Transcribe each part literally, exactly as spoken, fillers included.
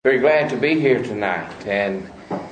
Very glad to be here tonight, and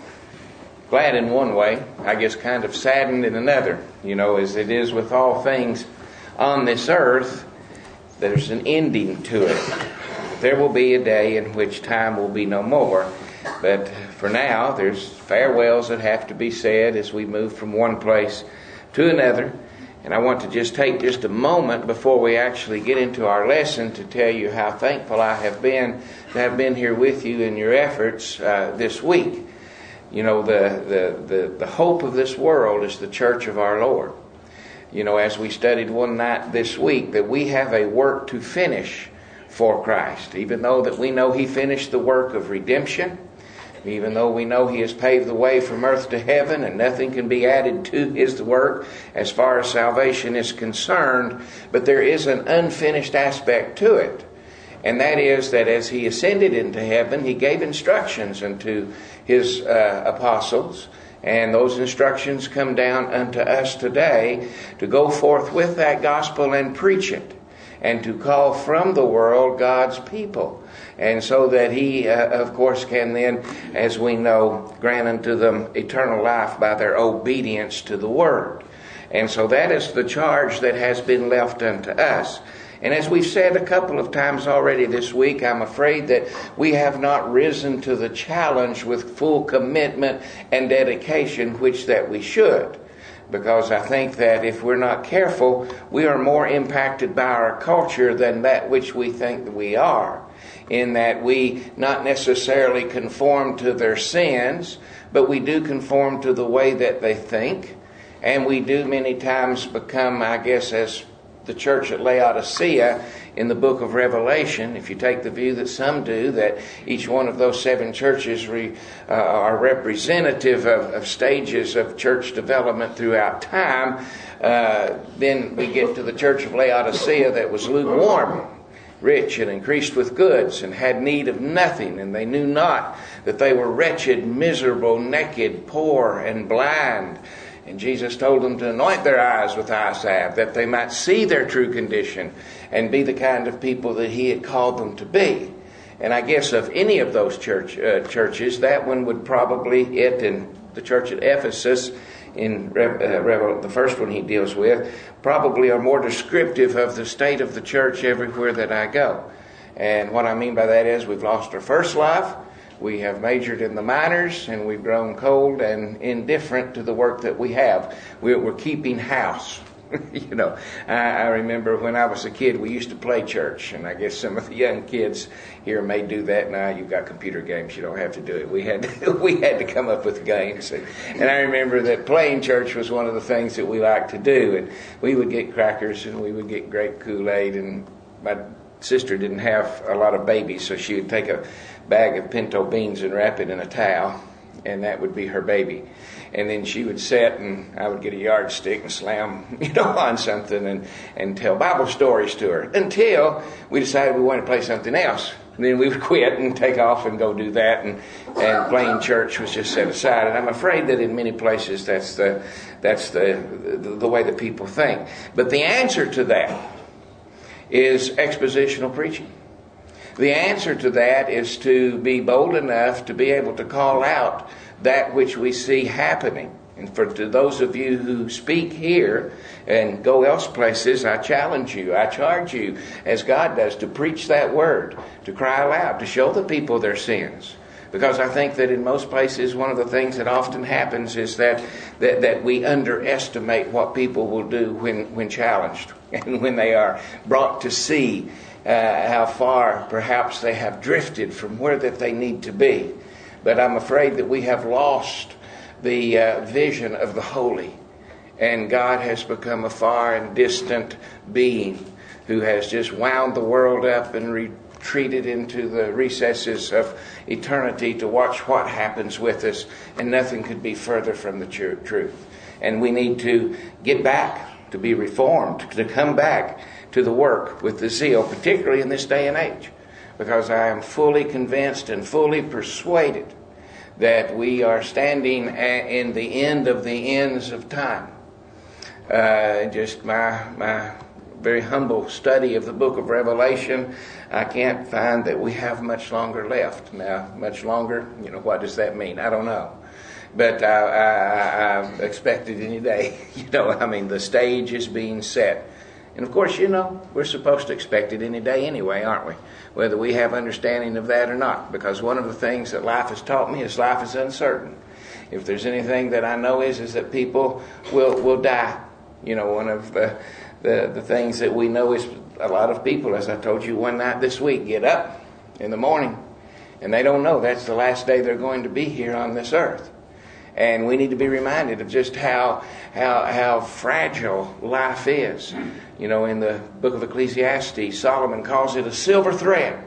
glad in one way, I guess kind of saddened in another. You know, as it is with all things on this earth, there's an ending to it. There will be a day in which time will be no more, but for now, there's farewells that have to be said as we move from one place to another. And I want to just take just a moment before we actually get into our lesson to tell you how thankful I have been to have been here with you in your efforts uh, this week. You know, the, the, the, the hope of this world is the church of our Lord. You know, as we studied one night this week, that we have a work to finish for Christ. Even though that we know He finished the work of redemption, even though we know He has paved the way from earth to heaven and nothing can be added to His work as far as salvation is concerned, but there is an unfinished aspect to it. And that is that as He ascended into heaven, He gave instructions unto His uh, apostles, and those instructions come down unto us today to go forth with that gospel and preach it, and to call from the world God's people. And so that He, uh, of course, can then, as we know, grant unto them eternal life by their obedience to the Word. And so that is the charge that has been left unto us. And as we've said a couple of times already this week, I'm afraid that we have not risen to the challenge with full commitment and dedication, which that we should. Because I think that if we're not careful, we are more impacted by our culture than that which we think that we are. In that we not necessarily conform to their sins, but we do conform to the way that they think. And we do many times become, I guess, as the church at Laodicea in the book of Revelation, if you take the view that some do, that each one of those seven churches re, uh, are representative of, of stages of church development throughout time, uh, then we get to the church of Laodicea that was lukewarm, rich and increased with goods, and had need of nothing, and they knew not that they were wretched, miserable, naked, poor, and blind. And Jesus told them to anoint their eyes with eye salve, that they might see their true condition and be the kind of people that He had called them to be. And I guess of any of those church uh, churches, that one would probably, it and the church at Ephesus, in uh, Revel, the first one he deals with, probably are more descriptive of the state of the church everywhere that I go. And what I mean by that is we've lost our first life, we have majored in the minors, and we've grown cold and indifferent to the work that we have. We're, we're keeping house. You know, I, I remember when I was a kid, we used to play church, and I guess some of the young kids here may do that now. You've got computer games; you don't have to do it. We had to, we had to come up with games, and, and I remember that playing church was one of the things that we liked to do. And we would get crackers, and we would get grape Kool-Aid, and my sister didn't have a lot of babies, so she would take a bag of pinto beans and wrap it in a towel, and that would be her baby. And then she would sit, and I would get a yardstick and slam, you know, on something and, and tell Bible stories to her until we decided we wanted to play something else. And then we would quit and take off and go do that, and, and playing church was just set aside. And I'm afraid that in many places that's the that's the the, the way that people think. But the answer to that is expositional preaching. The answer to that is to be bold enough to be able to call out that which we see happening. And for to those of you who speak here and go else places, I challenge you, I charge you, as God does, to preach that word, to cry aloud, to show the people their sins. Because I think that in most places, one of the things that often happens is that that, that we underestimate what people will do when, when challenged and when they are brought to see uh, how far perhaps they have drifted from where that they need to be. But I'm afraid that we have lost the uh, vision of the holy, and God has become a far and distant being who has just wound the world up and retreated into the recesses of eternity to watch what happens with us, and nothing could be further from the tr- truth. And we need to get back, to be reformed, to come back to the work with the zeal, particularly in this day and age. Because I am fully convinced and fully persuaded that we are standing in the end of the ends of time. Uh, just my my very humble study of the book of Revelation, I can't find that we have much longer left. Now, much longer, you know, what does that mean? I don't know. But I, I, I expect it any day. You know, I mean, the stage is being set. And of course, you know, we're supposed to expect it any day anyway, aren't we? Whether we have understanding of that or not. Because one of the things that life has taught me is life is uncertain. If there's anything that I know is, is that people will, will die. You know, one of the, the, the things that we know is a lot of people, as I told you one night this week, get up in the morning and they don't know that's the last day they're going to be here on this earth. And we need to be reminded of just how how how fragile life is. You know, in the book of Ecclesiastes, Solomon calls it a silver thread.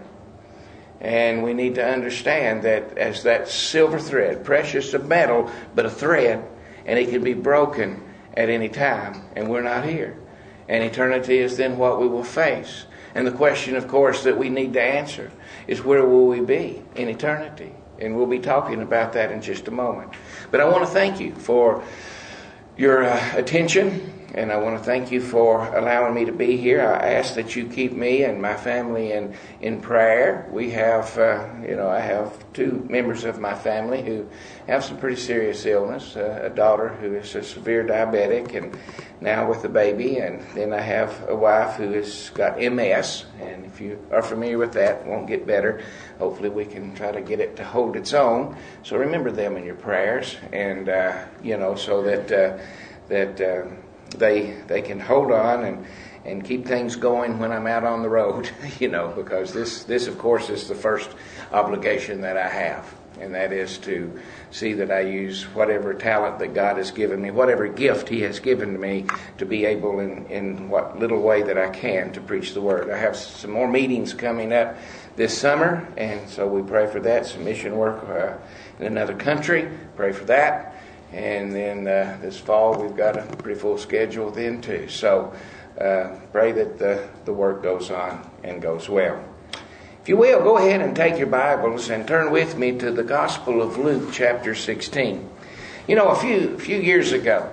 And we need to understand that as that silver thread, precious of metal, but a thread, and it can be broken at any time, and we're not here. And eternity is then what we will face. And the question, of course, that we need to answer is, where will we be in eternity? And we'll be talking about that in just a moment. But I want to thank you for your uh, attention, and I want to thank you for allowing me to be here. I ask that you keep me and my family in, in prayer. We have, uh, you know, I have two members of my family who have some pretty serious illness. Uh, a daughter who is a severe diabetic and now with a baby. And then I have a wife who has got M S. And if you are familiar with that, it won't get better. Hopefully we can try to get it to hold its own. So remember them in your prayers. And, uh, you know, so that... Uh, that uh, They they can hold on and, and keep things going when I'm out on the road, you know, because this, this, of course, is the first obligation that I have, and that is to see that I use whatever talent that God has given me, whatever gift He has given to me, to be able in, in what little way that I can to preach the Word. I have some more meetings coming up this summer, and so we pray for that, some mission work uh, in another country, pray for that. And then uh, this fall we've got a pretty full schedule then too. So uh, pray that the, the work goes on and goes well. If you will, go ahead and take your Bibles and turn with me to the Gospel of Luke chapter sixteen. You know, a few few years ago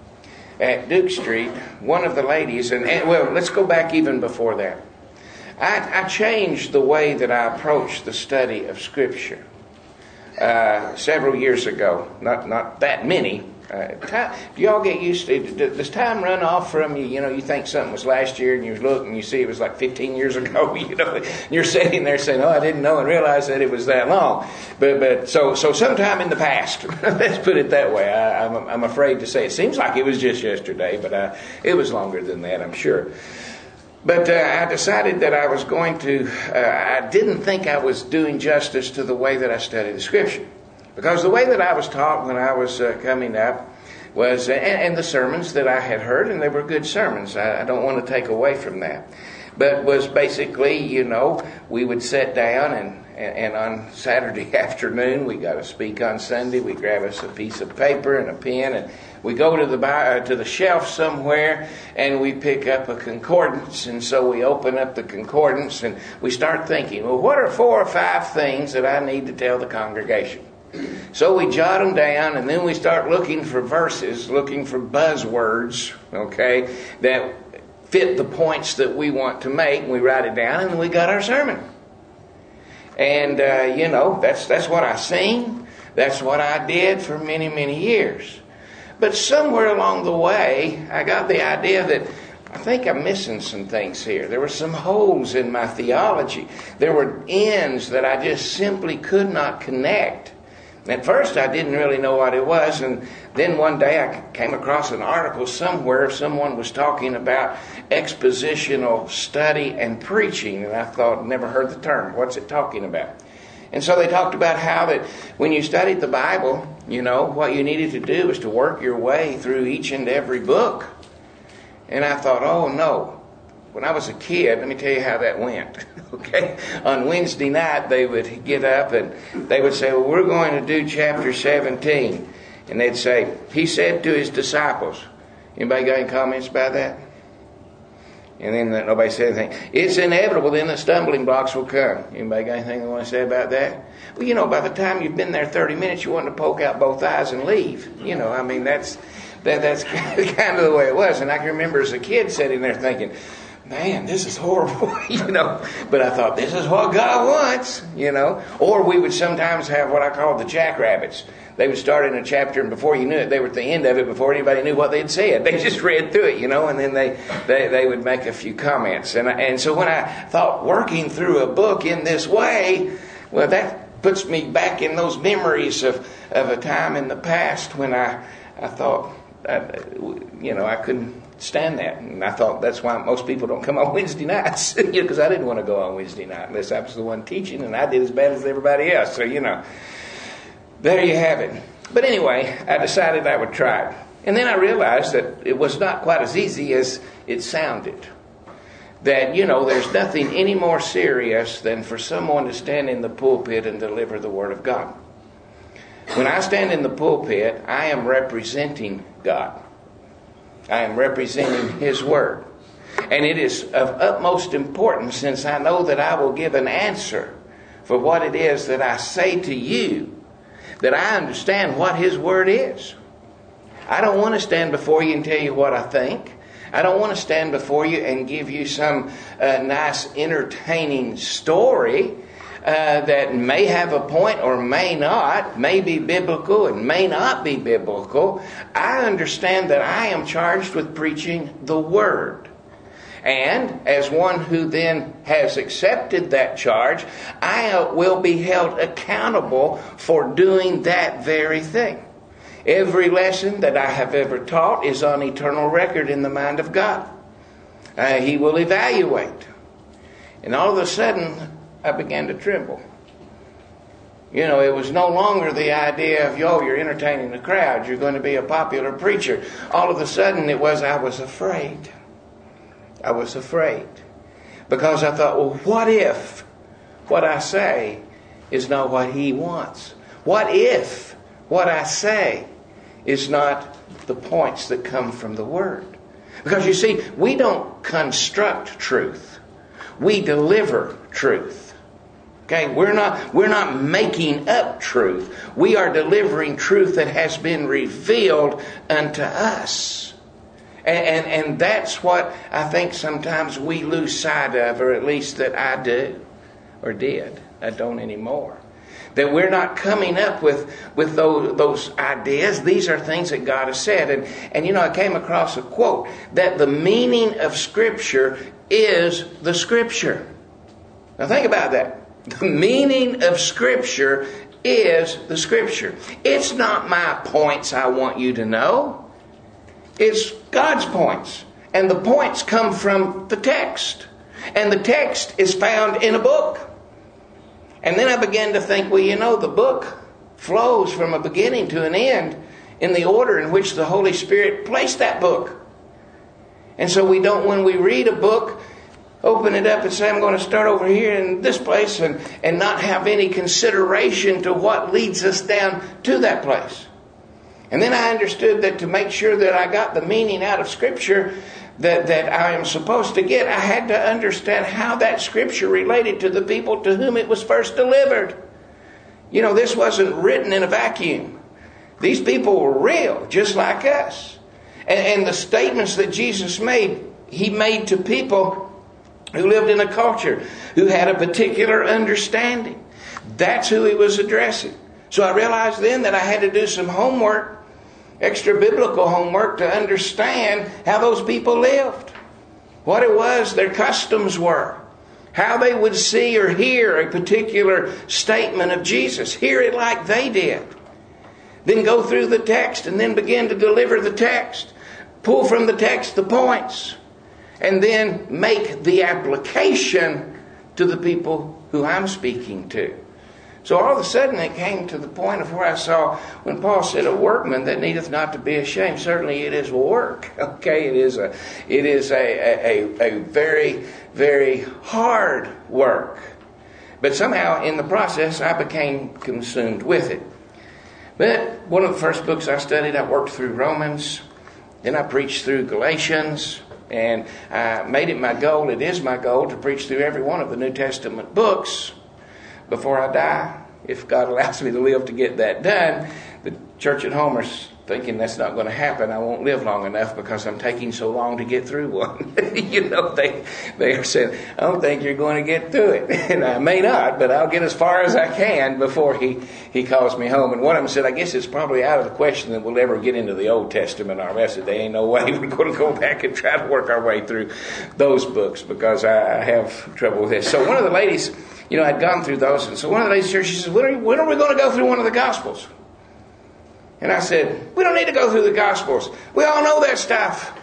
at Duke Street, one of the ladies, and, and well, let's go back even before that. I, I changed the way that I approached the study of Scripture. Uh, several years ago, not not that many. Uh, time, do y'all get used to? Does time run off from you? You know, you think something was last year, and you look and you see it was like fifteen years ago. You know, and you're sitting there saying, "Oh, I didn't know and realize that it was that long." But but so so sometime in the past, let's put it that way. I, I'm I'm afraid to say it seems like it was just yesterday, but uh, it was longer than that, I'm sure. But uh, I decided that I was going to, uh, I didn't think I was doing justice to the way that I studied the Scripture. Because the way that I was taught when I was uh, coming up was, uh, and, and the sermons that I had heard, and they were good sermons, I, I don't want to take away from that, but was basically, you know, we would sit down and, and, and on Saturday afternoon, we got to speak on Sunday, we grab us a piece of paper and a pen, and we go to the uh, to the shelf somewhere and we pick up a concordance, and so we open up the concordance and we start thinking, well, what are four or five things that I need to tell the congregation? So we jot them down, and then we start looking for verses, looking for buzzwords, okay, that fit the points that we want to make, and we write it down, and then we got our sermon. And, uh, you know, that's that's what I sing. That's what I did for many, many years. But somewhere along the way, I got the idea that I think I'm missing some things here. There were some holes in my theology. There were ends that I just simply could not connect. At first, I didn't really know what it was, and then one day I came across an article somewhere. Someone was talking about expositional study and preaching, and I thought, never heard the term. What's it talking about? And so they talked about how that when you studied the Bible, you know, what you needed to do was to work your way through each and every book. And I thought, oh no. When I was a kid, let me tell you how that went. Okay, on Wednesday night they would get up and they would say, well, we're going to do chapter seventeen. And they'd say, he said to his disciples. Anybody got any comments about that? And then nobody said anything. It's inevitable then the stumbling blocks will come. Anybody got anything they want to say about that? Well, you know, by the time you've been there thirty minutes, you want to poke out both eyes and leave. You know, I mean, that's that, that's kind of the way it was. And I can remember as a kid sitting there thinking, man, this is horrible, you know. But I thought, this is what God wants, you know. Or we would sometimes have what I call the jackrabbits. They would start in a chapter, and before you knew it, they were at the end of it before anybody knew what they'd said. They just read through it, you know, and then they, they, they would make a few comments. And, and so when I thought working through a book in this way, well, that puts me back in those memories of, of a time in the past when I, I thought, I, you know, I couldn't stand that. And I thought that's why most people don't come on Wednesday nights, you know, because I didn't want to go on Wednesday night unless I was the one teaching, and I did as bad as everybody else. So, you know. There you have it. But anyway, I decided I would try it. And then I realized that it was not quite as easy as it sounded. That, you know, there's nothing any more serious than for someone to stand in the pulpit and deliver the Word of God. When I stand in the pulpit, I am representing God. I am representing His Word. And it is of utmost importance, since I know that I will give an answer for what it is that I say to you, that I understand what His Word is. I don't want to stand before you and tell you what I think. I don't want to stand before you and give you some uh, nice, entertaining story uh, that may have a point or may not, may be biblical and may not be biblical. I understand that I am charged with preaching the Word. And as one who then has accepted that charge, I will be held accountable for doing that very thing. Every lesson that I have ever taught is on eternal record in the mind of God. Uh, he will evaluate. And all of a sudden, I began to tremble. You know, it was no longer the idea of, yo, you're entertaining the crowd, you're going to be a popular preacher. All of a sudden, it was, I was afraid. I was afraid. Because I thought, well, what if what I say is not what He wants? What if what I say is not the points that come from the Word? Because you see, we don't construct truth. We deliver truth. Okay, we're not we're not making up truth. We are delivering truth that has been revealed unto us. And, and and that's what I think sometimes we lose sight of, or at least that I do, or did. I don't anymore. That we're not coming up with, with those, those ideas. These are things that God has said. And, and you know, I came across a quote that the meaning of Scripture is the Scripture. Now think about that. The meaning of Scripture is the Scripture. It's not my points I want you to know. It's God's points. And the points come from the text. And the text is found in a book. And then I began to think, well, you know, the book flows from a beginning to an end in the order in which the Holy Spirit placed that book. And so we don't, when we read a book, open it up and say, I'm going to start over here in this place, and, and not have any consideration to what leads us down to that place. And then I understood that to make sure that I got the meaning out of Scripture that, that I am supposed to get, I had to understand how that Scripture related to the people to whom it was first delivered. You know, this wasn't written in a vacuum. These people were real, just like us. And, and the statements that Jesus made, He made to people who lived in a culture, who had a particular understanding. That's who He was addressing. So I realized then that I had to do some homework, extra biblical homework, to understand how those people lived, what it was their customs were, how they would see or hear a particular statement of Jesus, hear it like they did. Then go through the text and then begin to deliver the text, pull from the text the points, and then make the application to the people who I'm speaking to. So all of a sudden it came to the point of where I saw when Paul said, a workman that needeth not to be ashamed. Certainly it is work. Okay, it is a it is a, a, a very, very hard work. But somehow in the process I became consumed with it. But one of the first books I studied, I worked through Romans. Then I preached through Galatians. And I made it my goal, it is my goal, to preach through every one of the New Testament books before I die, if God allows me to live to get that done. The church at home are thinking that's not going to happen. I won't live long enough because I'm taking so long to get through one. You know, they they are saying, I don't think you're going to get through it. And I may not, but I'll get as far as I can before he, he calls me home. And one of them said, I guess it's probably out of the question that we'll ever get into the Old Testament. Or I said, there ain't no way we're going to go back and try to work our way through those books because I, I have trouble with this. So one of the ladies, you know, I'd gone through those. And so one of the ladies here, she says, when are, when are we going to go through one of the Gospels? And I said, we don't need to go through the Gospels. We all know that stuff.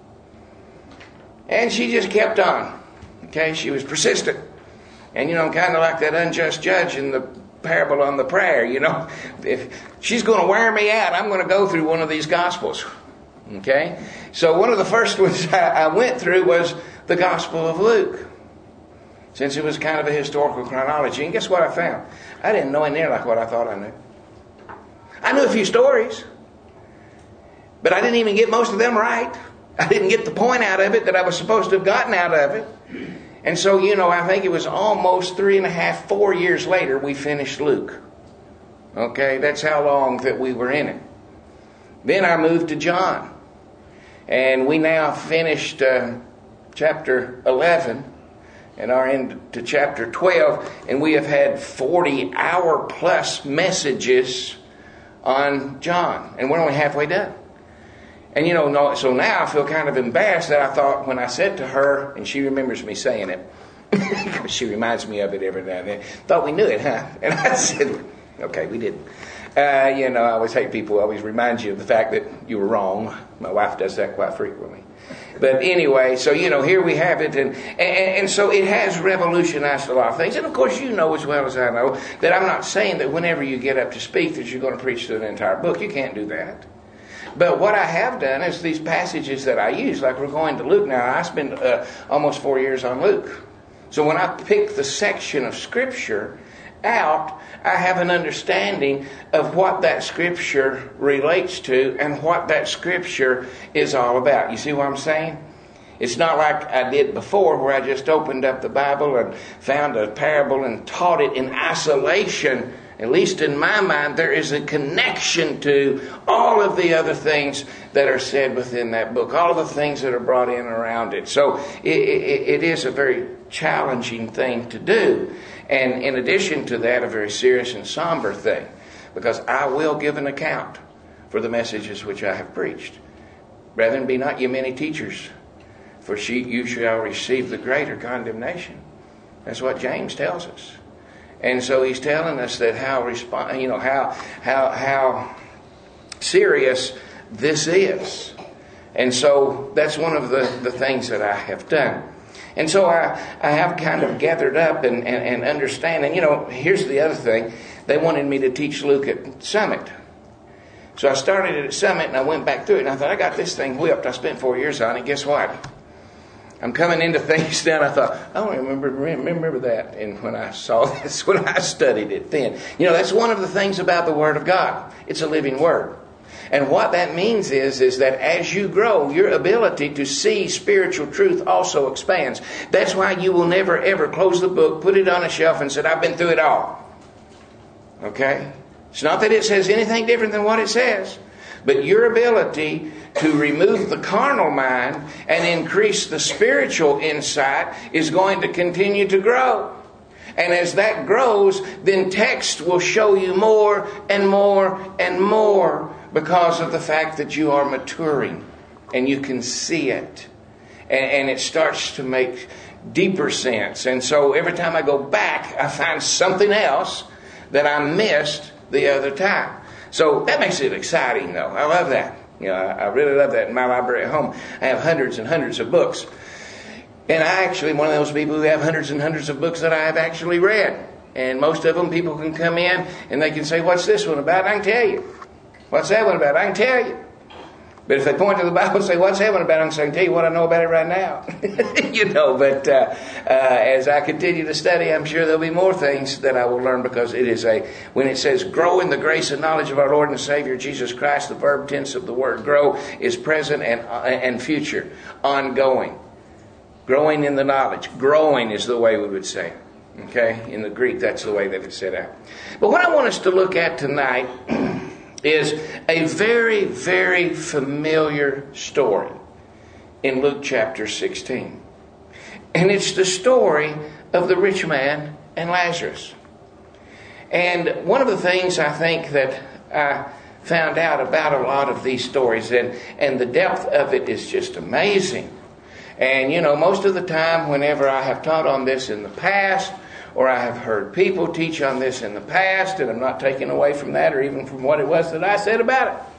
And she just kept on. Okay, she was persistent. And, you know, kind of like that unjust judge in the parable on the prayer, you know. If she's going to wear me out, I'm going to go through one of these Gospels. Okay? So one of the first ones I went through was the Gospel of Luke. Since it was kind of a historical chronology. And guess what I found? I didn't know in there like what I thought I knew. I knew a few stories, but I didn't even get most of them right. I didn't get the point out of it that I was supposed to have gotten out of it. And so, you know, I think it was almost three and a half, four years later, we finished Luke. Okay, that's how long that we were in it. Then I moved to John. And we now finished uh, chapter eleven and are into chapter twelve. And we have had forty hour plus messages on John, and we're only halfway done. And you know, so now I feel kind of embarrassed that I thought when I said to her, and she remembers me saying it, because she reminds me of it every now and then, thought we knew it, huh? And I said, okay, we didn't. Uh, you know, I always hate people who always remind you of the fact that you were wrong. My wife does that quite frequently. But anyway, so, you know, here we have it. And, and, and so it has revolutionized a lot of things. And, of course, you know as well as I know that I'm not saying that whenever you get up to speak that you're going to preach through an entire book. You can't do that. But what I have done is these passages that I use, like we're going to Luke now. I spent uh, almost four years on Luke. So when I pick the section of Scripture out, I have an understanding of what that Scripture relates to and what that Scripture is all about. You see what I'm saying? It's not like I did before where I just opened up the Bible and found a parable and taught it in isolation. At least in my mind, there is a connection to all of the other things that are said within that book, all of the things that are brought in around it. So it, it, it is a very challenging thing to do. And in addition to that, a very serious and somber thing, because I will give an account for the messages which I have preached. Brethren, be not ye many teachers, for she, you shall receive the greater condemnation. That's what James tells us. And so he's telling us that how respond, you know, how how how serious this is. And so that's one of the, the things that I have done. And so I, I have kind of gathered up and, and, and understand. And, you know, here's the other thing. They wanted me to teach Luke at Summit. So I started it at Summit and I went back through it. And I thought, I got this thing whipped. I spent four years on it. Guess what? I'm coming into things now, and I thought, I don't remember remember that. And when I saw this, when I studied it then. You know, that's one of the things about the Word of God. It's a living Word. And what that means is, is that as you grow, your ability to see spiritual truth also expands. That's why you will never, ever close the book, put it on a shelf, and say, I've been through it all. Okay? It's not that it says anything different than what it says. But your ability to remove the carnal mind and increase the spiritual insight is going to continue to grow. And as that grows, then text will show you more and more and more because of the fact that you are maturing and you can see it. And, and it starts to make deeper sense. And so every time I go back, I find something else that I missed the other time. So that makes it exciting, though. I love that. You know, I, I really love that in my library at home. I have hundreds and hundreds of books. And I actually am one of those people who have hundreds and hundreds of books that I have actually read. And most of them, people can come in and they can say, what's this one about? I can tell you. What's that one about? I can tell you. But if they point to the Bible and say, what's that one about? I can tell you what I know about it right now. You know, but uh, uh, as I continue to study, I'm sure there'll be more things that I will learn, because it is a, when it says grow in the grace and knowledge of our Lord and Savior Jesus Christ, the verb tense of the word grow is present and, uh, and future, ongoing. Growing in the knowledge. Growing is the way we would say it. Okay? In the Greek, that's the way that it's set out. But what I want us to look at tonight is a very, very familiar story in Luke chapter sixteen. And it's the story of the rich man and Lazarus. And one of the things I think that I found out about a lot of these stories, and, and the depth of it is just amazing. And, you know, most of the time whenever I have taught on this in the past, or I have heard people teach on this in the past, and I'm not taking away from that or even from what it was that I said about it.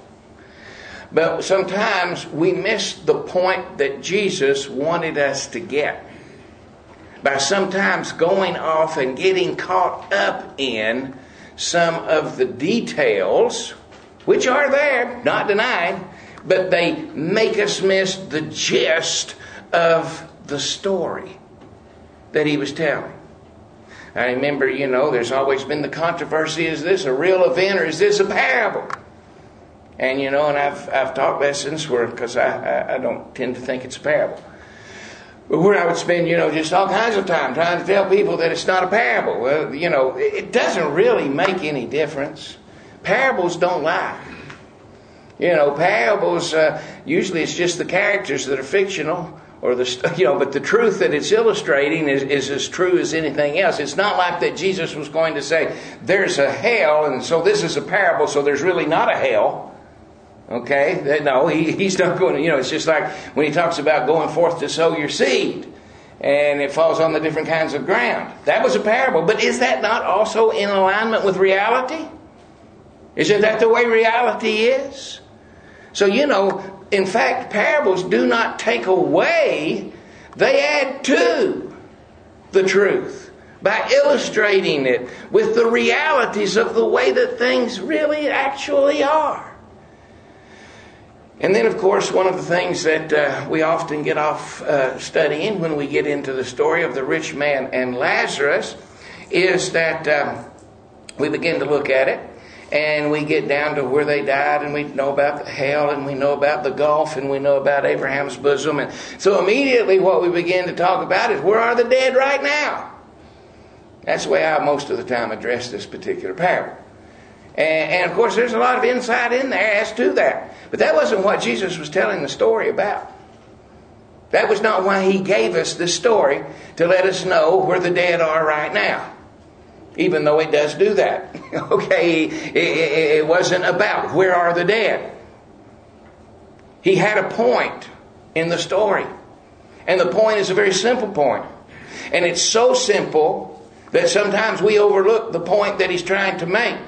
But sometimes we miss the point that Jesus wanted us to get by sometimes going off and getting caught up in some of the details, which are there, not denied, but they make us miss the gist of the story that he was telling. I remember, you know, there's always been the controversy, is this a real event or is this a parable? And, you know, and I've I've taught lessons where, because I, I, I don't tend to think it's a parable, but where I would spend, you know, just all kinds of time trying to tell people that it's not a parable. Well, you know, it doesn't really make any difference. Parables don't lie. You know, parables, uh, usually it's just the characters that are fictional, or the, you know, but the truth that it's illustrating is, is as true as anything else. It's not like that Jesus was going to say, there's a hell, and so this is a parable, so there's really not a hell. Okay? No, he, he's not going to, you know, it's just like when he talks about going forth to sow your seed, and it falls on the different kinds of ground. That was a parable, but is that not also in alignment with reality? Isn't that the way reality is? So, you know, in fact, parables do not take away, they add to the truth by illustrating it with the realities of the way that things really actually are. And then, of course, one of the things that uh, we often get off uh, studying when we get into the story of the rich man and Lazarus is that um, we begin to look at it. And we get down to where they died, and we know about the hell, and we know about the gulf, and we know about Abraham's bosom. And so immediately what we begin to talk about is, where are the dead right now? That's the way I most of the time address this particular parable. And, and of course there's a lot of insight in there as to that. But that wasn't what Jesus was telling the story about. That was not why he gave us this story, to let us know where the dead are right now. Even though it does do that. Okay, it, it, it wasn't about where are the dead. He had a point in the story. And the point is a very simple point. And it's so simple that sometimes we overlook the point that he's trying to make.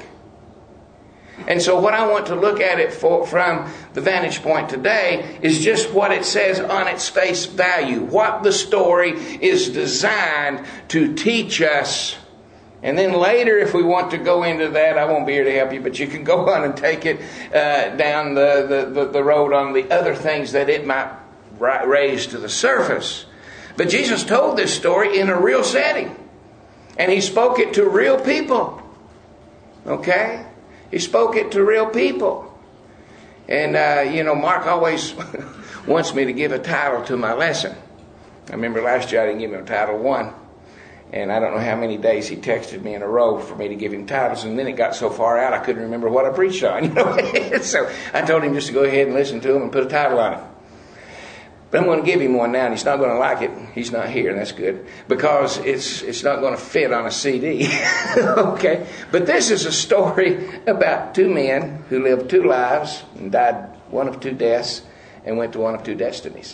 And so what I want to look at it for, from the vantage point today is just what it says on its face value. What the story is designed to teach us. And then later, if we want to go into that, I won't be here to help you, but you can go on and take it uh, down the, the, the, the road on the other things that it might raise to the surface. But Jesus told this story in a real setting. And he spoke it to real people. Okay? He spoke it to real people. And, uh, you know, Mark always wants me to give a title to my lesson. I remember last year I didn't give him title one. And I don't know how many days he texted me in a row for me to give him titles. And then it got so far out I couldn't remember what I preached on. You know? So I told him just to go ahead and listen to him and put a title on it. But I'm going to give him one now, and he's not going to like it. He's not here, and that's good. Because it's it's not going to fit on a C D. Okay? But this is a story about two men who lived two lives and died one of two deaths and went to one of two destinies.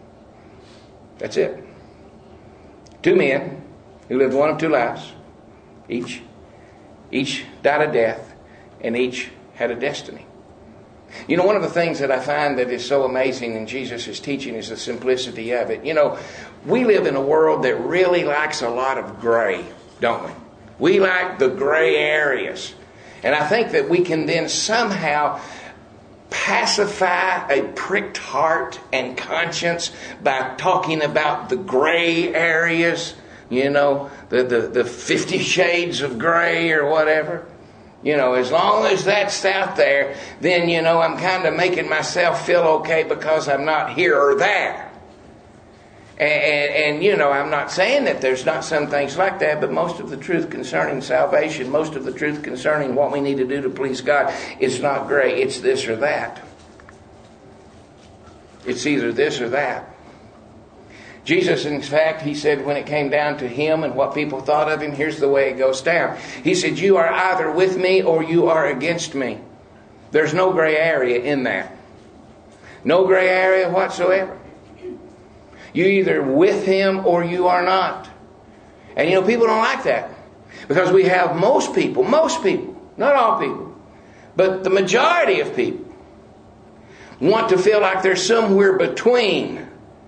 That's it. Two men who lived one of two lives, each, each died a death, and each had a destiny. You know, one of the things that I find that is so amazing in Jesus' teaching is the simplicity of it. You know, we live in a world that really likes a lot of gray, don't we? We like the gray areas. And I think that we can then somehow pacify a pricked heart and conscience by talking about the gray areas. You know, the, the, the fifty shades of gray or whatever. You know, as long as that's out there, then, you know, I'm kind of making myself feel okay because I'm not here or there. And, and, and, you know, I'm not saying that there's not some things like that, but most of the truth concerning salvation, most of the truth concerning what we need to do to please God is not gray. It's this or that. It's either this or that. Jesus, in fact, he said when it came down to him and what people thought of him, here's the way it goes down. He said, you are either with me or you are against me. There's no gray area in that. No gray area whatsoever. You're either with him or you are not. And you know, people don't like that. Because we have most people, most people, not all people, but the majority of people want to feel like they're somewhere between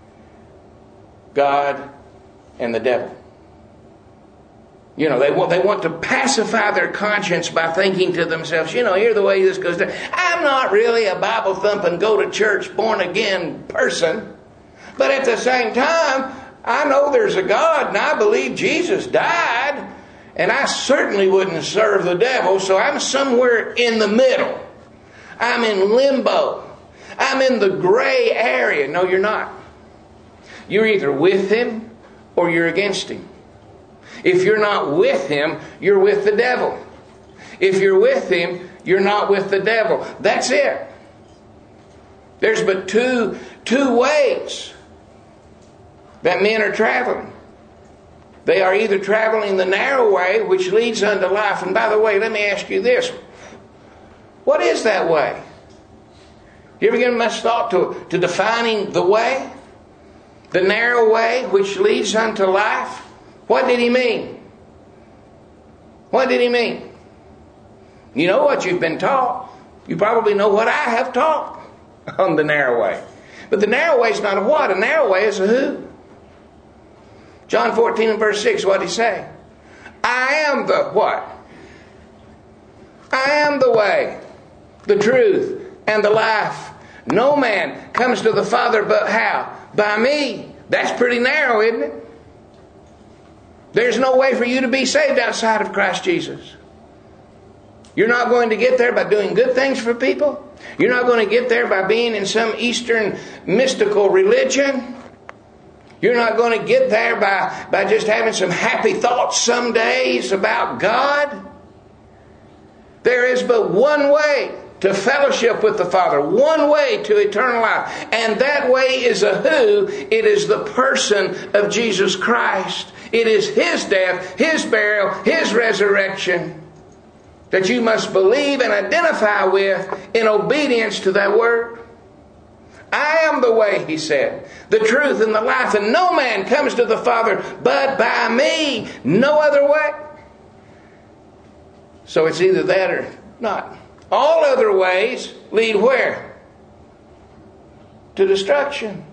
God and the devil. You know, they want, they want to pacify their conscience by thinking to themselves, you know, here's the way this goes down. I'm not really a Bible thumping, go to church, born again person. But at the same time, I know there's a God and I believe Jesus died. And I certainly wouldn't serve the devil. So I'm somewhere in the middle. I'm in limbo. I'm in the gray area. No, you're not. You're either with him or you're against him. If you're not with him, you're with the devil. If you're with him, you're not with the devil. That's it. There's but two, two ways that men are traveling. They are either traveling the narrow way, which leads unto life. And by the way, let me ask you this. What is that way? You ever given much thought to, to defining the way? The narrow way which leads unto life? What did he mean? What did he mean? You know what you've been taught. You probably know what I have taught on the narrow way. But the narrow way is not a what? A narrow way is a who. John fourteen and verse six, what did he say? I am the what? I am the way, the truth, and the life. No man comes to the Father but how? By me. That's pretty narrow, isn't it? There's no way for you to be saved outside of Christ Jesus. You're not going to get there by doing good things for people. You're not going to get there by being in some Eastern mystical religion. You're not going to get there by, by just having some happy thoughts some days about God. There is but one way to fellowship with the Father. One way to eternal life. And that way is a who. It is the person of Jesus Christ. It is his death, his burial, his resurrection that you must believe and identify with in obedience to that word. I am the way, he said, the truth and the life, and no man comes to the Father but by me. No other way. So it's either that or not. All other ways lead where? To destruction.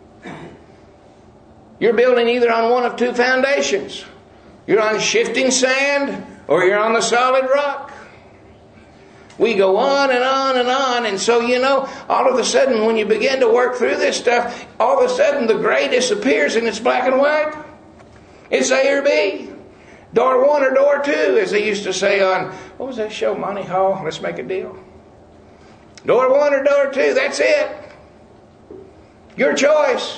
You're building either on one of two foundations. You're on shifting sand or you're on the solid rock. We go on and on and on. And so, you know, all of a sudden when you begin to work through this stuff, all of a sudden the gray disappears and it's black and white. It's A or B. Door one or door two, as they used to say on, what was that show, Monty Hall? Let's Make a Deal. Door one or door two, that's it. Your choice.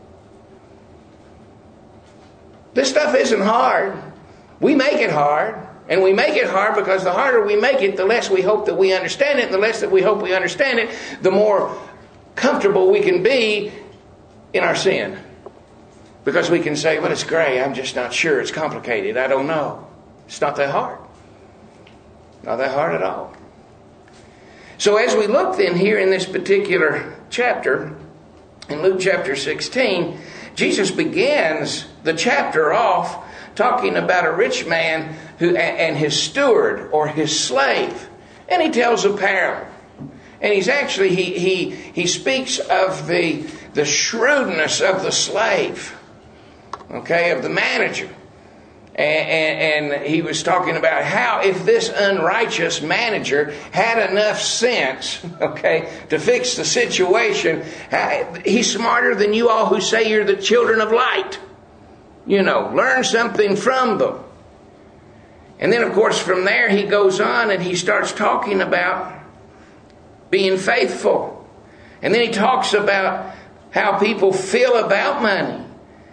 This stuff isn't hard. We make it hard. And we make it hard because the harder we make it, the less we hope that we understand it. And the less that we hope we understand it, the more comfortable we can be in our sin. Because we can say, well, it's gray. I'm just not sure. It's complicated. I don't know. It's not that hard. Not that hard at all. So as we look then here in this particular chapter, in Luke chapter sixteen, Jesus begins the chapter off talking about a rich man who and his steward or his slave. And he tells a parable. And he's actually, he he he speaks of the, the shrewdness of the slave. Okay, of the manager. And, and, and he was talking about how if this unrighteous manager had enough sense, okay, to fix the situation, he's smarter than you all who say you're the children of light. You know, learn something from them. And then, of course, from there he goes on and he starts talking about being faithful. And then he talks about how people feel about money.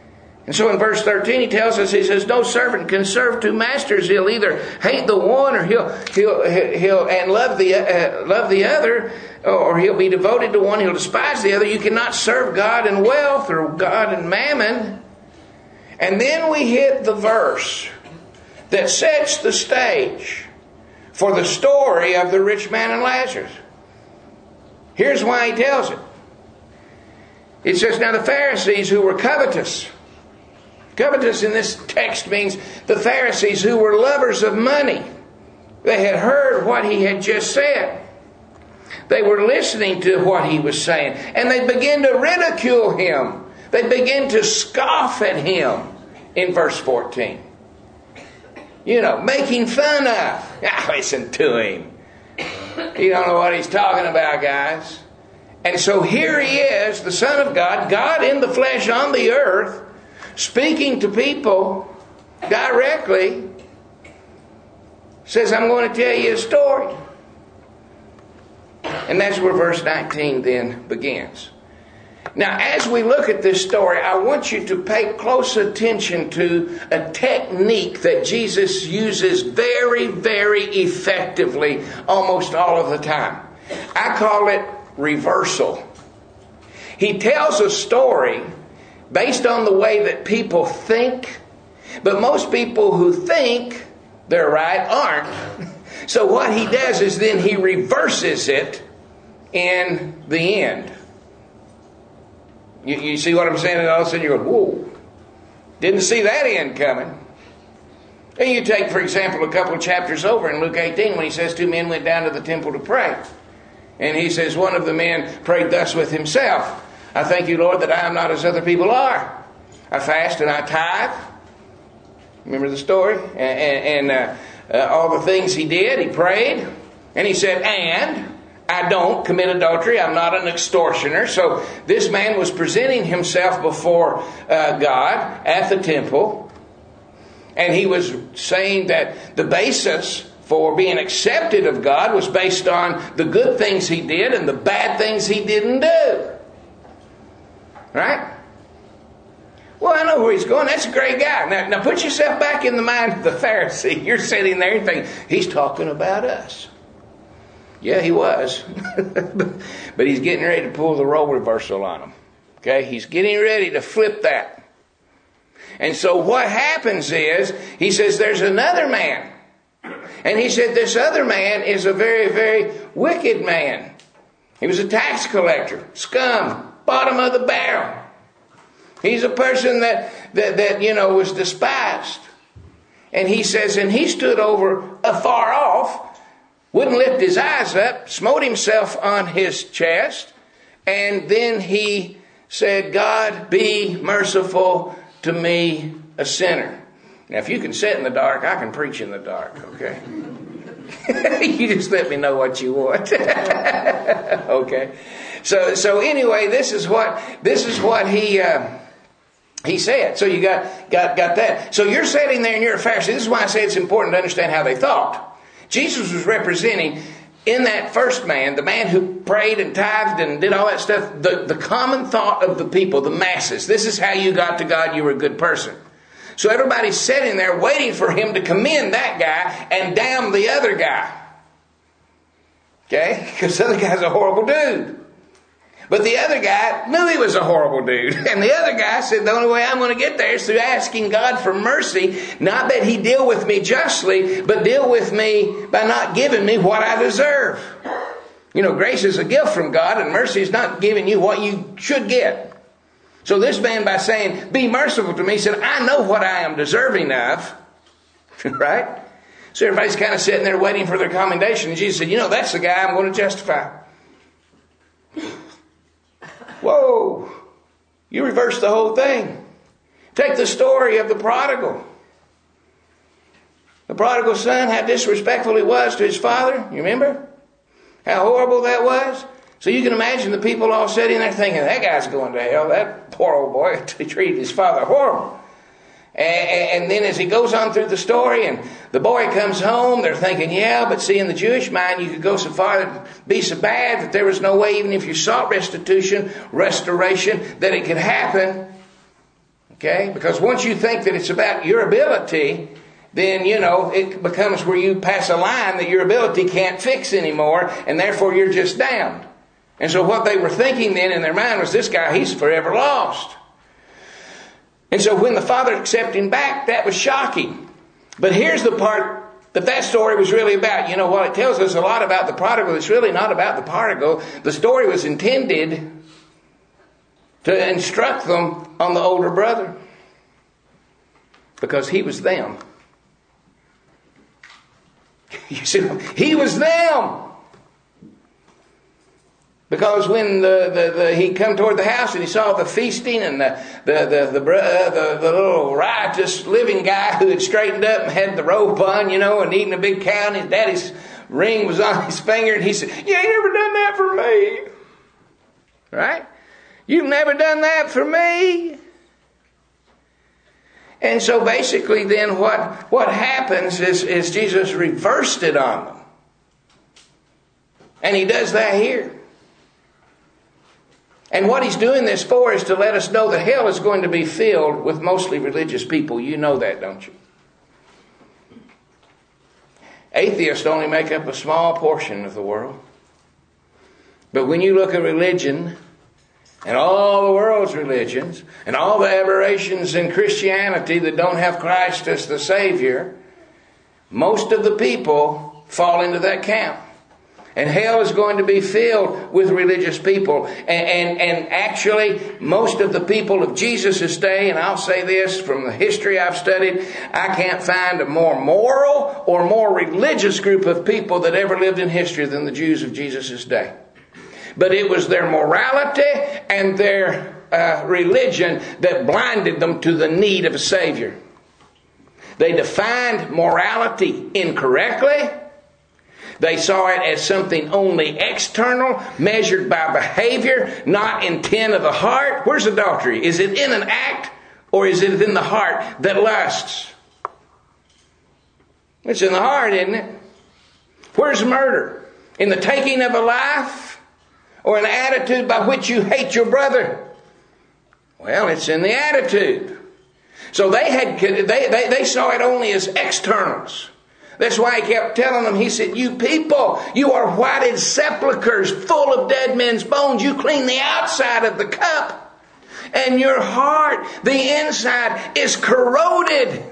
And so in verse thirteen, he tells us, he says, no servant can serve two masters. He'll either hate the one or he'll he'll he'll and love the uh, love the other, or he'll be devoted to one, he'll despise the other. You cannot serve God and wealth or God and mammon. And then we hit the verse that sets the stage for the story of the rich man and Lazarus. Here's why he tells it. It says, now the Pharisees who were covetous. Covetous in this text means the Pharisees who were lovers of money. They had heard what he had just said. They were listening to what he was saying. And they began to ridicule him. They began to scoff at him in verse fourteen. You know, making fun of. Ah, listen to him. You don't know what he's talking about, guys. And so here he is, the Son of God, God in the flesh on the earth, speaking to people directly, says, I'm going to tell you a story. And that's where verse nineteen then begins. Now, as we look at this story, I want you to pay close attention to a technique that Jesus uses very, very effectively almost all of the time. I call it reversal. He tells a story based on the way that people think, but most people who think they're right aren't. So what he does is then he reverses it in the end. You, you see what I'm saying? And all of a sudden you go, whoa, didn't see that end coming. And you take, for example, a couple of chapters over in Luke eighteen when he says two men went down to the temple to pray. And he says one of the men prayed thus with himself. I thank you, Lord, that I am not as other people are. I fast and I tithe. Remember the story? And, and, and uh, uh, all the things he did, he prayed. And he said, and I don't commit adultery. I'm not an extortioner. So this man was presenting himself before uh, God at the temple. And he was saying that the basis for being accepted of God was based on the good things he did and the bad things he didn't do. Right? Well, I know where he's going. That's a great guy. Now, now put yourself back in the mind of the Pharisee. You're sitting there and thinking, he's talking about us. Yeah, he was. But he's getting ready to pull the role reversal on him. Okay? He's getting ready to flip that. And so what happens is, he says, there's another man. And he said, this other man is a very, very wicked man. He was a tax collector, scum, bottom of the barrel. He's a person that, that, that you know, was despised. And he says, and he stood over afar off, wouldn't lift his eyes up, smote himself on his chest, and then he said, God, be merciful to me, a sinner. Now, if you can sit in the dark, I can preach in the dark, okay? You just let me know what you want. Okay. So, so anyway, this is what this is what he uh, he said. So you got got got that. So you're sitting there and you're a Pharisee. This is why I say it's important to understand how they thought. Jesus was representing in that first man, the man who prayed and tithed and did all that stuff, the, the common thought of the people, the masses. This is how you got to God. You were a good person. So everybody's sitting there waiting for him to commend that guy and damn the other guy. Okay? Because the other guy's a horrible dude. But the other guy knew he was a horrible dude. And the other guy said, the only way I'm going to get there is through asking God for mercy. Not that he deal with me justly, but deal with me by not giving me what I deserve. You know, grace is a gift from God, and mercy is not giving you what you should get. So this man, by saying, be merciful to me, said, I know what I am deserving of. Right? So everybody's kind of sitting there waiting for their commendation. And Jesus said, you know, that's the guy I'm going to justify. Whoa. You reverse the whole thing. Take the story of the prodigal. The prodigal son, how disrespectful he was to his father. You remember? How horrible that was? So you can imagine the people all sitting there thinking, that guy's going to hell. That poor old boy treated his father horrible. And, and then as he goes on through the story and the boy comes home, they're thinking, yeah, but see, in the Jewish mind, you could go so far and be so bad that there was no way, even if you sought restitution, restoration, that it could happen. Okay? Because once you think that it's about your ability, then, you know, it becomes where you pass a line that your ability can't fix anymore, and therefore you're just damned. And so what they were thinking then in their mind was, this guy, he's forever lost. And so when the Father accepted him back, that was shocking. But here's the part that that story was really about. You know what? It tells us a lot about the prodigal. It's really not about the prodigal. The story was intended to instruct them on the older brother, because he was them. You see, he was them. Because when the, the, the, he come toward the house and he saw the feasting and the the the, the, uh, the the little riotous living guy who had straightened up and had the robe on, you know, and eating a big cow, and his daddy's ring was on his finger, and he said, "You ain't never done that for me." Right? You've never done that for me. And so basically then what, what happens is, is Jesus reversed it on them. And he does that here. And what he's doing this for is to let us know that hell is going to be filled with mostly religious people. You know that, don't you? Atheists only make up a small portion of the world. But when you look at religion, and all the world's religions, and all the aberrations in Christianity that don't have Christ as the Savior, most of the people fall into that camp. And hell is going to be filled with religious people. And, and, and actually, most of the people of Jesus' day, and I'll say this from the history I've studied, I can't find a more moral or more religious group of people that ever lived in history than the Jews of Jesus' day. But it was their morality and their uh, religion that blinded them to the need of a Savior. They defined morality incorrectly. They saw it as something only external, measured by behavior, not intent of the heart. Where's adultery? Is it in an act, or is it in the heart that lusts? It's in the heart, isn't it? Where's murder? In the taking of a life? Or an attitude by which you hate your brother? Well, it's in the attitude. So they had they, they, they saw it only as externals. That's why he kept telling them, he said, "You people, you are whited sepulchres full of dead men's bones. You clean the outside of the cup. And your heart, the inside, is corroded."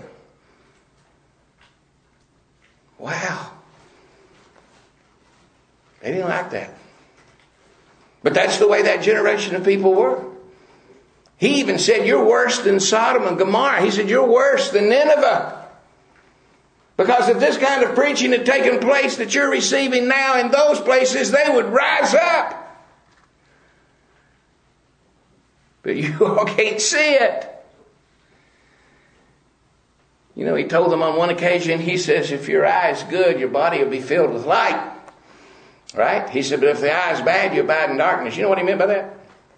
Wow. They didn't like that. But that's the way that generation of people were. He even said, "You're worse than Sodom and Gomorrah." He said, "You're worse than Nineveh." Because if this kind of preaching had taken place that you're receiving now in those places, they would rise up. But you all can't see it. You know, he told them on one occasion, he says, if your eye is good, your body will be filled with light. Right? He said, but if the eye is bad, you abide in darkness. You know what he meant by that?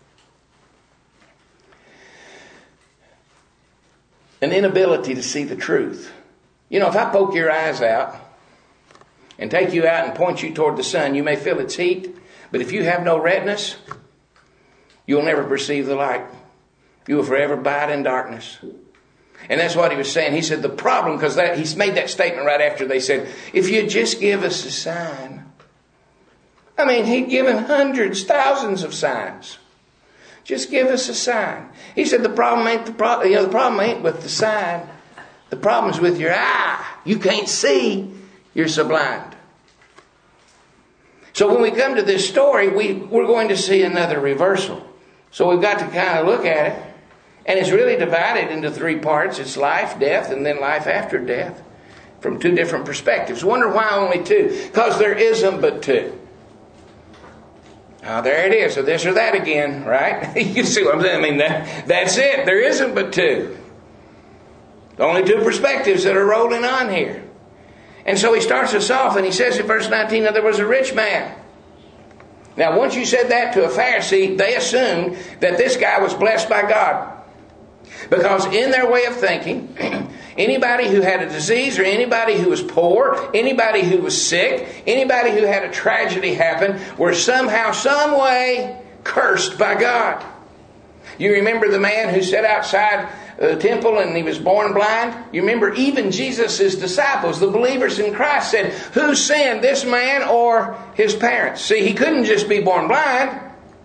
An inability to see the truth. You know, if I poke your eyes out and take you out and point you toward the sun, you may feel its heat. But if you have no retinas, you'll never perceive the light. You will forever abide in darkness. And that's what he was saying. He said the problem, because that he made that statement right after they said, if you just give us a sign. I mean, he'd given hundreds, thousands of signs. Just give us a sign. He said the problem ain't the problem. You know, the problem ain't with the sign. The problem is with your eye. You can't see. You're so blind. So when we come to this story, we, we're going to see another reversal. So we've got to kind of look at it. And it's really divided into three parts. It's life, death, and then life after death. From two different perspectives. Wonder why only two? Because there isn't but two. Oh, there it is. So this or that again, right? You see what I'm saying? I mean, that, that's it. There isn't but two. Only two perspectives that are rolling on here. And so he starts us off and he says in verse nineteen that there was a rich man. Now, once you said that to a Pharisee, they assumed that this guy was blessed by God. Because in their way of thinking, anybody who had a disease or anybody who was poor, anybody who was sick, anybody who had a tragedy happen were somehow, some way cursed by God. You remember the man who sat outside the temple and he was born blind? You remember even Jesus' disciples, the believers in Christ, said, who sinned, this man or his parents? See, he couldn't just be born blind.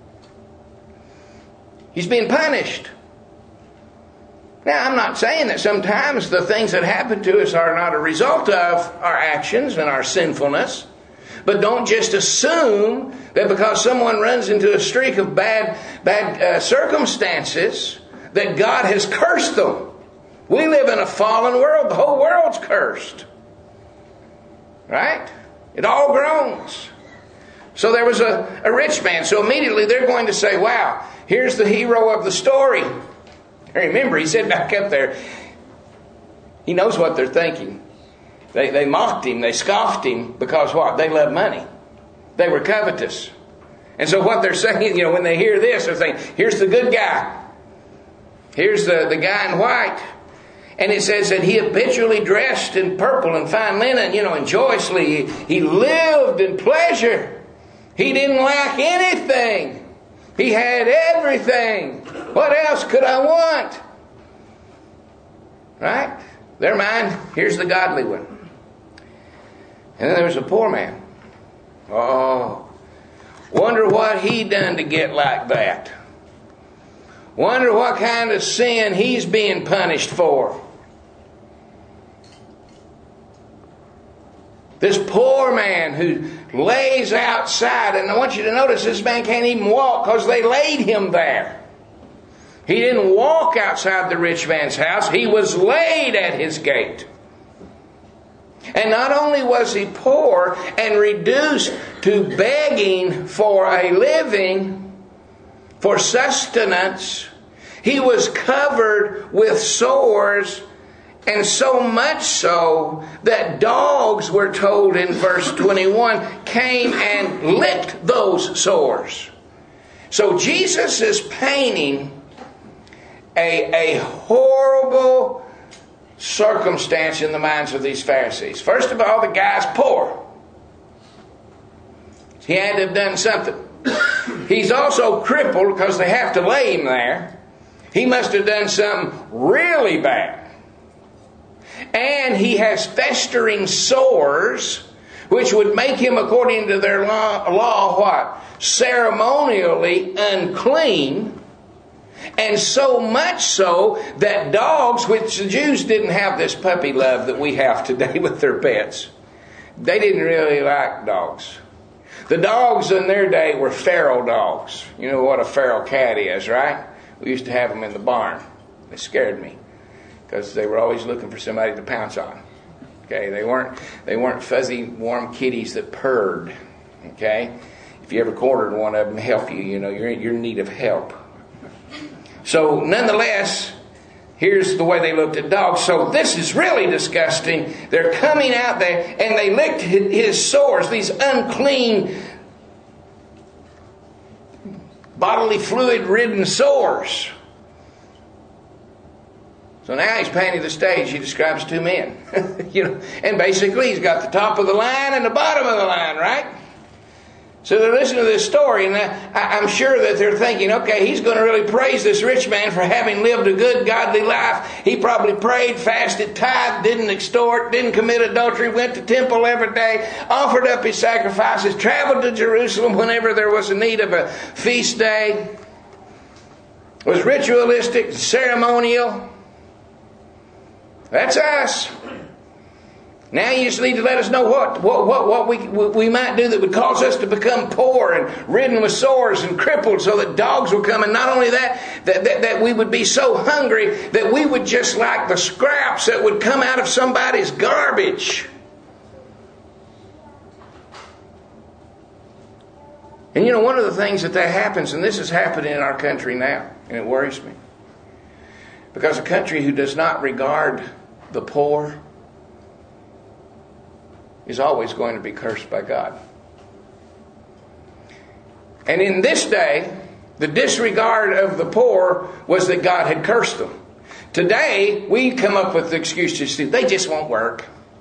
He's being punished. Now, I'm not saying that sometimes the things that happen to us are not a result of our actions and our sinfulness. But don't just assume that because someone runs into a streak of bad, bad uh, circumstances that God has cursed them. We live in a fallen world. The whole world's cursed. Right? It all groans. So there was a, a rich man. So immediately they're going to say, wow, here's the hero of the story. Remember, he said back up there, he knows what they're thinking. They, they mocked him, they scoffed him because what? They loved money. They were covetous. And so what they're saying, you know, when they hear this, they're saying, here's the good guy. Here's the, the guy in white. And it says that he habitually dressed in purple and fine linen, you know, and joyously. He, he lived in pleasure. He didn't lack anything. He had everything. What else could I want? Right? Their mind, here's the godly one. And then there was a poor man. Oh, wonder what he done to get like that. Wonder what kind of sin he's being punished for. This poor man who lays outside, and I want you to notice this man can't even walk because they laid him there. He didn't walk outside the rich man's house. He was laid at his gate. And not only was he poor and reduced to begging for a living, for sustenance, he was covered with sores, and so much so that dogs, were told in verse twenty-one, came and licked those sores. So Jesus is painting a, a horrible circumstance in the minds of these Pharisees. First of all, the guy's poor. He had to have done something. He's also crippled because they have to lay him there. He must have done something really bad. And he has festering sores, which would make him, according to their law, law what? Ceremonially unclean. And so much so that dogs, which the Jews didn't have this puppy love that we have today with their pets. They didn't really like dogs. The dogs in their day were feral dogs. You know what a feral cat is, right? We used to have them in the barn. They scared me because they were always looking for somebody to pounce on. Okay, they weren't they weren't fuzzy, warm kitties that purred. Okay, if you ever cornered one of them, help you. You know, you're you're in need of help. So, nonetheless, here's the way they looked at dogs. So this is really disgusting. They're coming out there and they licked his sores, these unclean, bodily fluid-ridden sores. So now he's painting the stage. He describes two men. you know, and basically he's got the top of the line and the bottom of the line, right? So they're listening to this story, and I, I'm sure that they're thinking, okay, he's going to really praise this rich man for having lived a good, godly life. He probably prayed, fasted, tithed, didn't extort, didn't commit adultery, went to temple every day, offered up his sacrifices, traveled to Jerusalem whenever there was a need of a feast day, was ritualistic, ceremonial. That's us. Now you just need to let us know what, what, what, what we, we might do that would cause us to become poor and ridden with sores and crippled so that dogs will come. And not only that, that, that, that we would be so hungry that we would just like the scraps that would come out of somebody's garbage. And you know, one of the things that that happens, and this is happening in our country now, and it worries me. Because a country who does not regard the poor is always going to be cursed by God. And in this day, the disregard of the poor was that God had cursed them. Today, we come up with the excuses. They just won't work.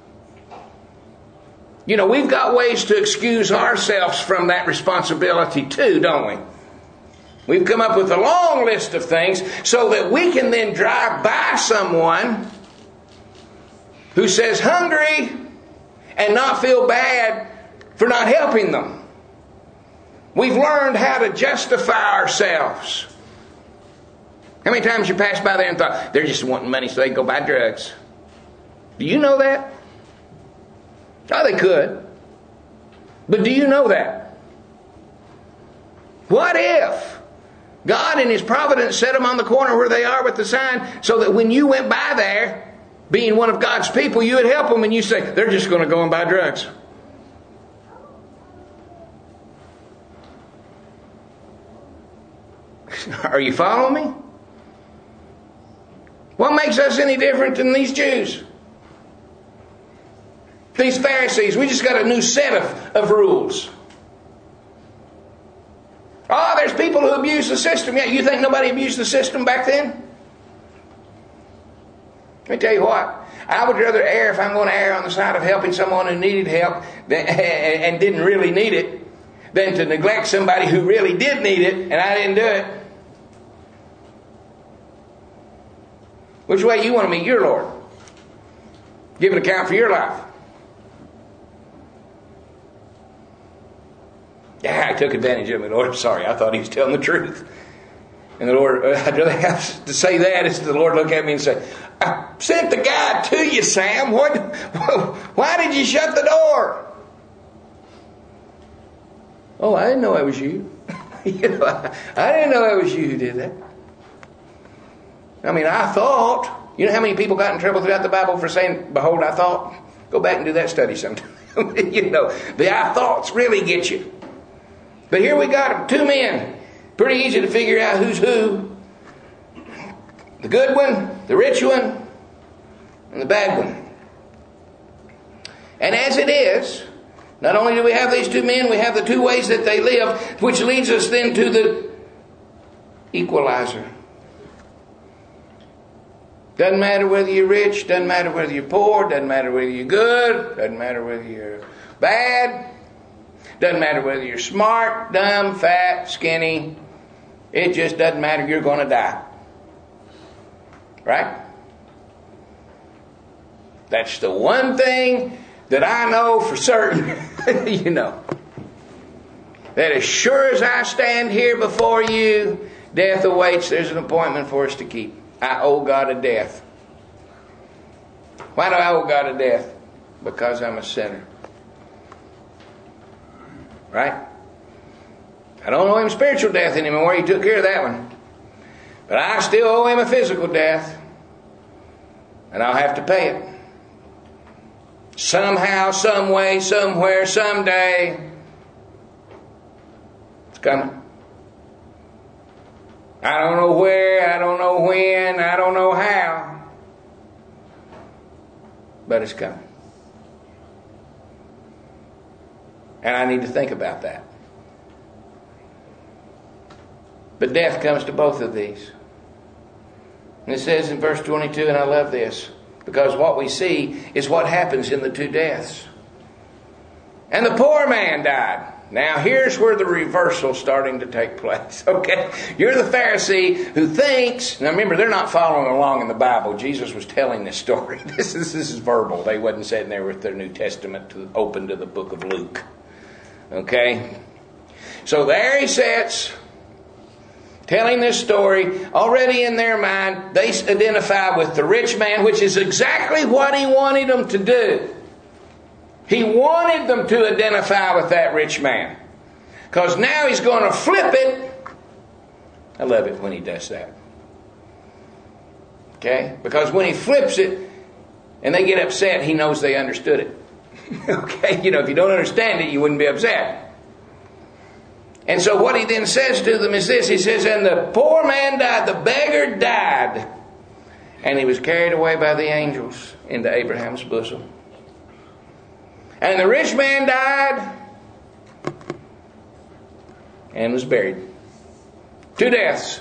You know, we've got ways to excuse ourselves from that responsibility too, don't we? We've come up with a long list of things so that we can then drive by someone who says hungry and not feel bad for not helping them. We've learned how to justify ourselves. How many times you passed by there and thought, they're just wanting money so they can go buy drugs? Do you know that? Oh, they could. But do you know that? What if God in His providence set them on the corner where they are with the sign so that when you went by there, being one of God's people, you would help them and you say, they're just going to go and buy drugs. Are you following me? What makes us any different than these Jews? These Pharisees, we just got a new set of, of rules. Oh, there's people who abuse the system. Yeah, you think nobody abused the system back then? Let me tell you what. I would rather err, if I'm going to err on the side of helping someone who needed help than, and didn't really need it, than to neglect somebody who really did need it and I didn't do it. Which way you want to meet your Lord? Give an account for your life. Yeah, I took advantage of it, Lord. Sorry, I thought He was telling the truth. And the Lord, uh, I'd rather have to say that as the Lord look at me and say, I sent the guy to you, Sam. What? Why did you shut the door? Oh, I didn't know it was you. you know, I, I didn't know it was you who did that. I mean, I thought. You know how many people got in trouble throughout the Bible for saying, behold, I thought? Go back and do that study sometime. you know, the I thoughts really get you. But here we got them, two men. Pretty easy to figure out who's who. The good one, the rich one, and the bad one. And as it is, not only do we have these two men, we have the two ways that they live, which leads us then to the equalizer. Doesn't matter whether you're rich, doesn't matter whether you're poor, doesn't matter whether you're good, doesn't matter whether you're bad, doesn't matter whether you're smart, dumb, fat, skinny. It just doesn't matter. You're going to die. Right? That's the one thing that I know for certain, you know, that as sure as I stand here before you, death awaits. There's an appointment for us to keep. I owe God a death. Why do I owe God a death? Because I'm a sinner. Right? I don't owe Him spiritual death anymore. He took care of that one. But I still owe Him a physical death. And I'll have to pay it. Somehow, some way, somewhere, someday. It's coming. I don't know where, I don't know when, I don't know how. But it's coming. And I need to think about that. But death comes to both of these. And it says in verse twenty-two, and I love this, because what we see is what happens in the two deaths. And the poor man died. Now here's where the reversal's starting to take place. Okay? You're the Pharisee who thinks, now remember, they're not following along in the Bible. Jesus was telling this story. This is, this is verbal. They wasn't sitting there with their New Testament to, open to the book of Luke. Okay? So there he sits, telling this story. Already in their mind, they identify with the rich man, which is exactly what he wanted them to do. He wanted them to identify with that rich man. Because now he's going to flip it. I love it when he does that. Okay? Because when he flips it and they get upset, he knows they understood it. Okay? You know, if you don't understand it, you wouldn't be upset. And so what he then says to them is this. He says, and the poor man died, the beggar died, and he was carried away by the angels into Abraham's bosom. And the rich man died and was buried. Two deaths.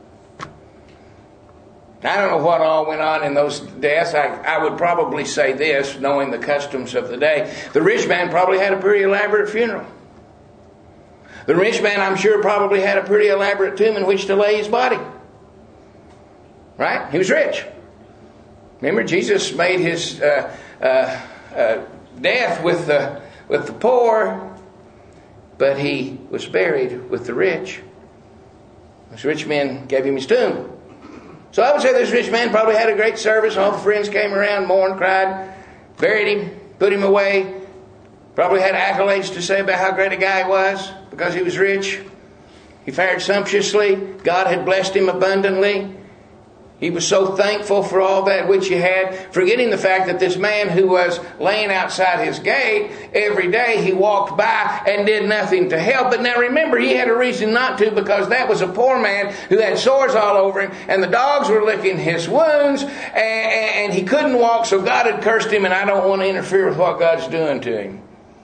I don't know what all went on in those deaths. I, I would probably say this, knowing the customs of the day. The rich man probably had a pretty elaborate funeral. The rich man, I'm sure, probably had a pretty elaborate tomb in which to lay his body. Right? He was rich. Remember, Jesus made his uh, uh, uh, death with the, with the poor, but he was buried with the rich. This rich man gave him his tomb. So I would say this rich man probably had a great service. All the friends came around, mourned, cried, buried him, put him away. Probably had accolades to say about how great a guy he was because he was rich. He fared sumptuously. God had blessed him abundantly. He was so thankful for all that which he had, forgetting the fact that this man who was laying outside his gate, every day he walked by and did nothing to help. But now remember, he had a reason not to, because that was a poor man who had sores all over him, and the dogs were licking his wounds, and, and he couldn't walk, so God had cursed him, and I don't want to interfere with what God's doing to him.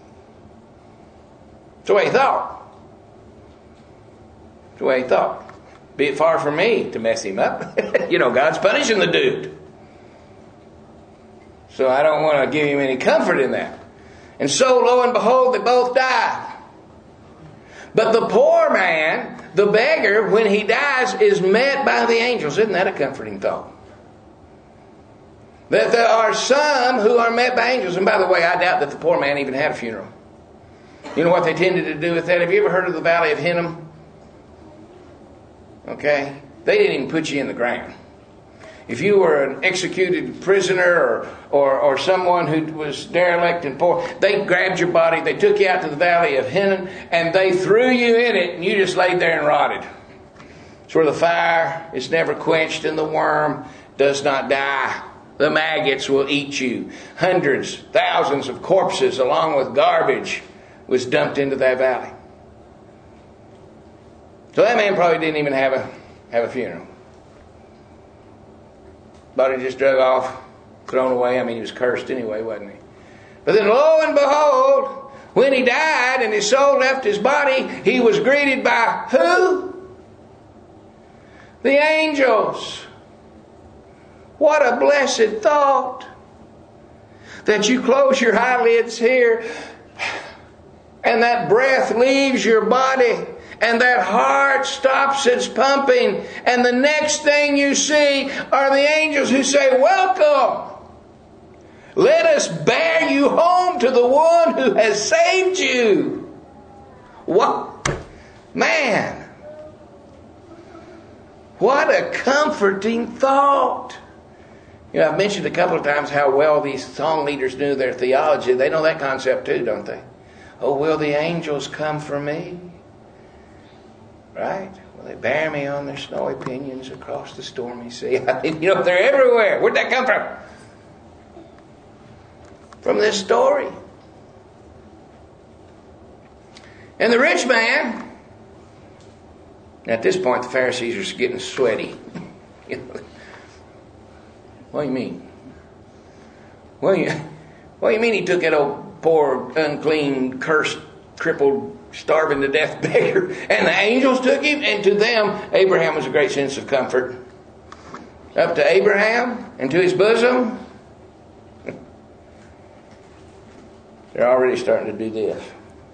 That's the way he thought. That's the way he thought. Be it far from me to mess him up. You know, God's punishing the dude. So I don't want to give him any comfort in that. And so, lo and behold, they both died. But the poor man, the beggar, when he dies, is met by the angels. Isn't that a comforting thought? That there are some who are met by angels. And by the way, I doubt that the poor man even had a funeral. You know what they tended to do with that? Have you ever heard of the Valley of Hinnom? Okay? They didn't even put you in the ground. If you were an executed prisoner or, or, or someone who was derelict and poor, they grabbed your body, they took you out to the Valley of Hinnom, and they threw you in it, and you just laid there and rotted. It's where the fire is never quenched and the worm does not die. The maggots will eat you. Hundreds, thousands of corpses along with garbage was dumped into that valley. So that man probably didn't even have a have a funeral. Body just drug off, thrown away. I mean, he was cursed anyway, wasn't he? But then lo and behold, when he died and his soul left his body, he was greeted by who? The angels. What a blessed thought. That you close your eyelids here and that breath leaves your body. And that heart stops its pumping. And the next thing you see are the angels who say, welcome. Let us bear you home to the one who has saved you. What? Man. What a comforting thought. You know, I've mentioned a couple of times how well these song leaders knew their theology. They know that concept too, don't they? Oh, will the angels come for me? Right? Well, they bear me on their snowy pinions across the stormy sea. I mean, you know, they're everywhere. Where'd that come from? From this story. And the rich man, at this point, the Pharisees are getting sweaty. You know, what do you mean? What do you, what do you mean he took that old poor, unclean, cursed, crippled, starving to death beggar, and the angels took him? And to them, Abraham was a great sense of comfort. Up to Abraham and to his bosom, they're already starting to do this.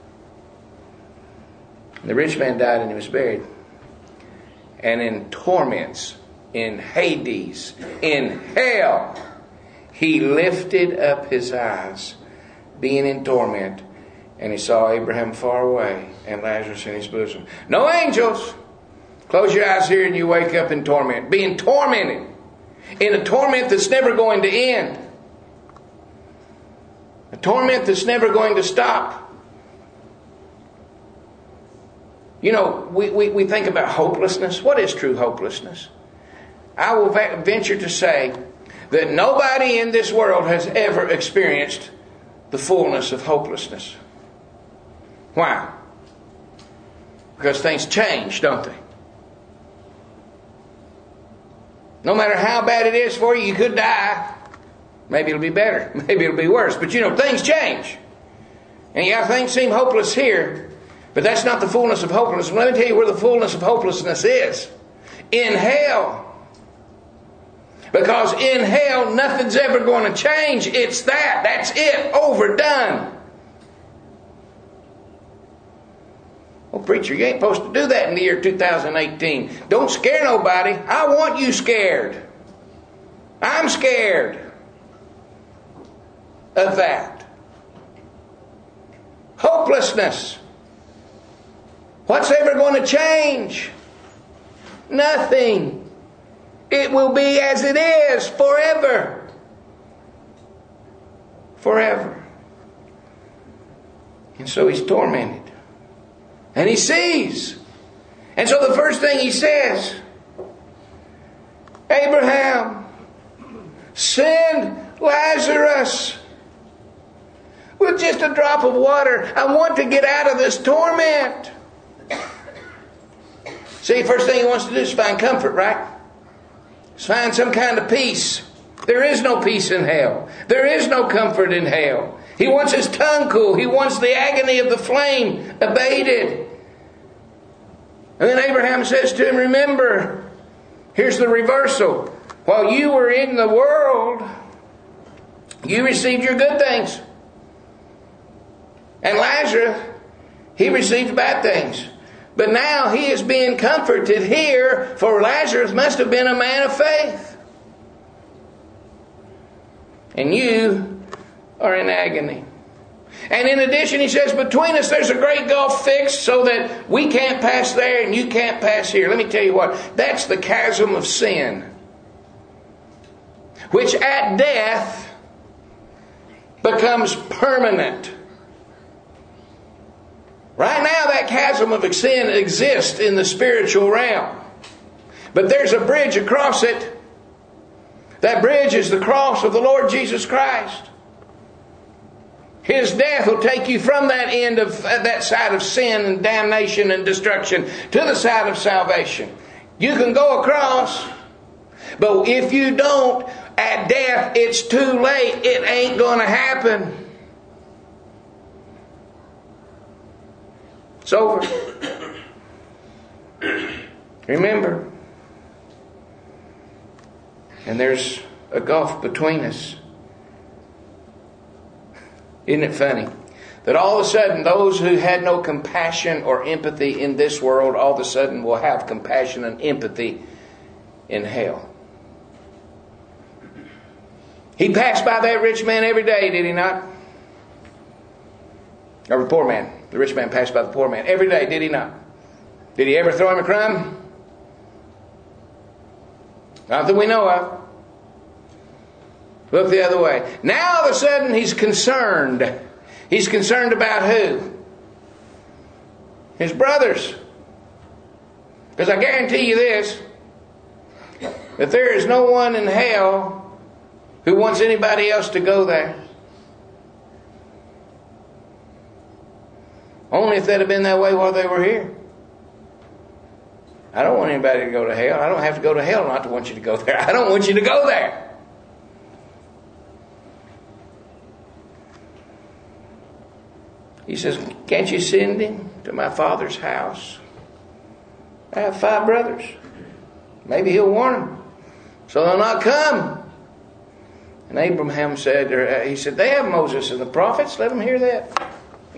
The rich man died and he was buried. And in torments, in Hades, in hell, he lifted up his eyes, being in torment, and he saw Abraham far away and Lazarus in his bosom. No angels. Close your eyes here and you wake up in torment. Being tormented. In a torment that's never going to end. A torment that's never going to stop. You know, we, we, we think about hopelessness. What is true hopelessness? I will venture to say that nobody in this world has ever experienced the fullness of hopelessness. Why? Because things change, don't they? No matter how bad it is for you, you could die. Maybe it'll be better. Maybe it'll be worse. But you know, things change. And yeah, things seem hopeless here. But that's not the fullness of hopelessness. Let me tell you where the fullness of hopelessness is. In hell. Because in hell, nothing's ever going to change. It's that. That's it. Overdone. Well, preacher, you ain't supposed to do that in the year two thousand eighteen. Don't scare nobody. I want you scared. I'm scared of that. Hopelessness. What's ever going to change? Nothing. It will be as it is forever. Forever. And so he's tormented. And he sees. And so the first thing he says, Abraham, send Lazarus with just a drop of water. I want to get out of this torment. See, first thing he wants to do is find comfort, right? Find some kind of peace. There is no peace in hell. There is no comfort in hell. He wants his tongue cool. He wants the agony of the flame abated. And then Abraham says to him, remember, here's the reversal. While you were in the world, you received your good things. And Lazarus, he received bad things. But now he is being comforted here, for Lazarus must have been a man of faith. And you are in agony. And in addition, he says, between us there's a great gulf fixed so that we can't pass there and you can't pass here. Let me tell you what, that's the chasm of sin, which at death becomes permanent. Right now that chasm of sin exists in the spiritual realm. But there's a bridge across it. That bridge is the cross of the Lord Jesus Christ. His death will take you from that end of that side of sin and damnation and destruction to the side of salvation. You can go across, but if you don't, at death, it's too late. It ain't going to happen. It's over. Remember. And there's a gulf between us. Isn't it funny that all of a sudden those who had no compassion or empathy in this world all of a sudden will have compassion and empathy in hell? He passed by that rich man every day, did he not? Or the poor man. The rich man passed by the poor man every day, did he not? Did he ever throw him a crumb? Not that we know of. Look the other way. Now all of a sudden he's concerned. He's concerned about who? His brothers. Because I guarantee you this, that there is no one in hell who wants anybody else to go there. Only if they'd have been that way while they were here. I don't want anybody to go to hell. I don't have to go to hell not to want you to go there. I don't want you to go there. He says, can't you send him to my father's house? I have five brothers. Maybe he'll warn them, so they'll not come. And Abraham said, or he said, they have Moses and the prophets. Let them hear that.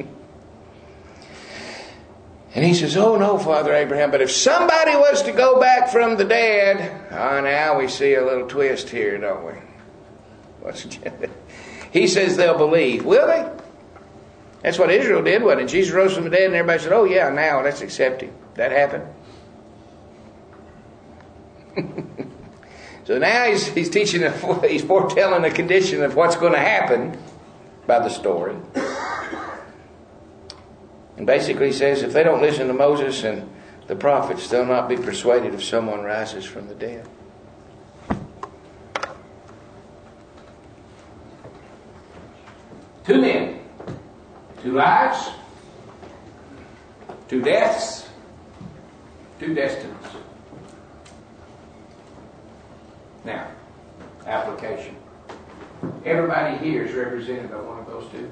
And he says, oh no, Father Abraham, but if somebody was to go back from the dead, oh, now we see a little twist here, don't we? What's he says they'll believe. Will they? That's what Israel did, wasn't it? Jesus rose from the dead and everybody said, oh yeah, now let's accept him. That happened. So now he's, he's teaching, he's foretelling the condition of what's going to happen by the story. And basically he says, if they don't listen to Moses and the prophets, they'll not be persuaded if someone rises from the dead. Two men. Two lives, two deaths, two destinies. Now, application. Everybody here is represented by one of those two.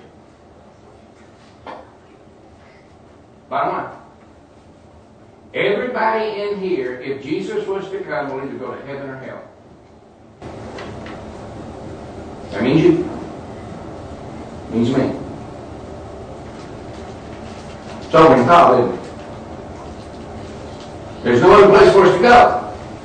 Bottom line. Everybody in here, if Jesus was to come, will either go to heaven or hell. That means you. Means me. Sobering thought, isn't it? There's no other place for us to go.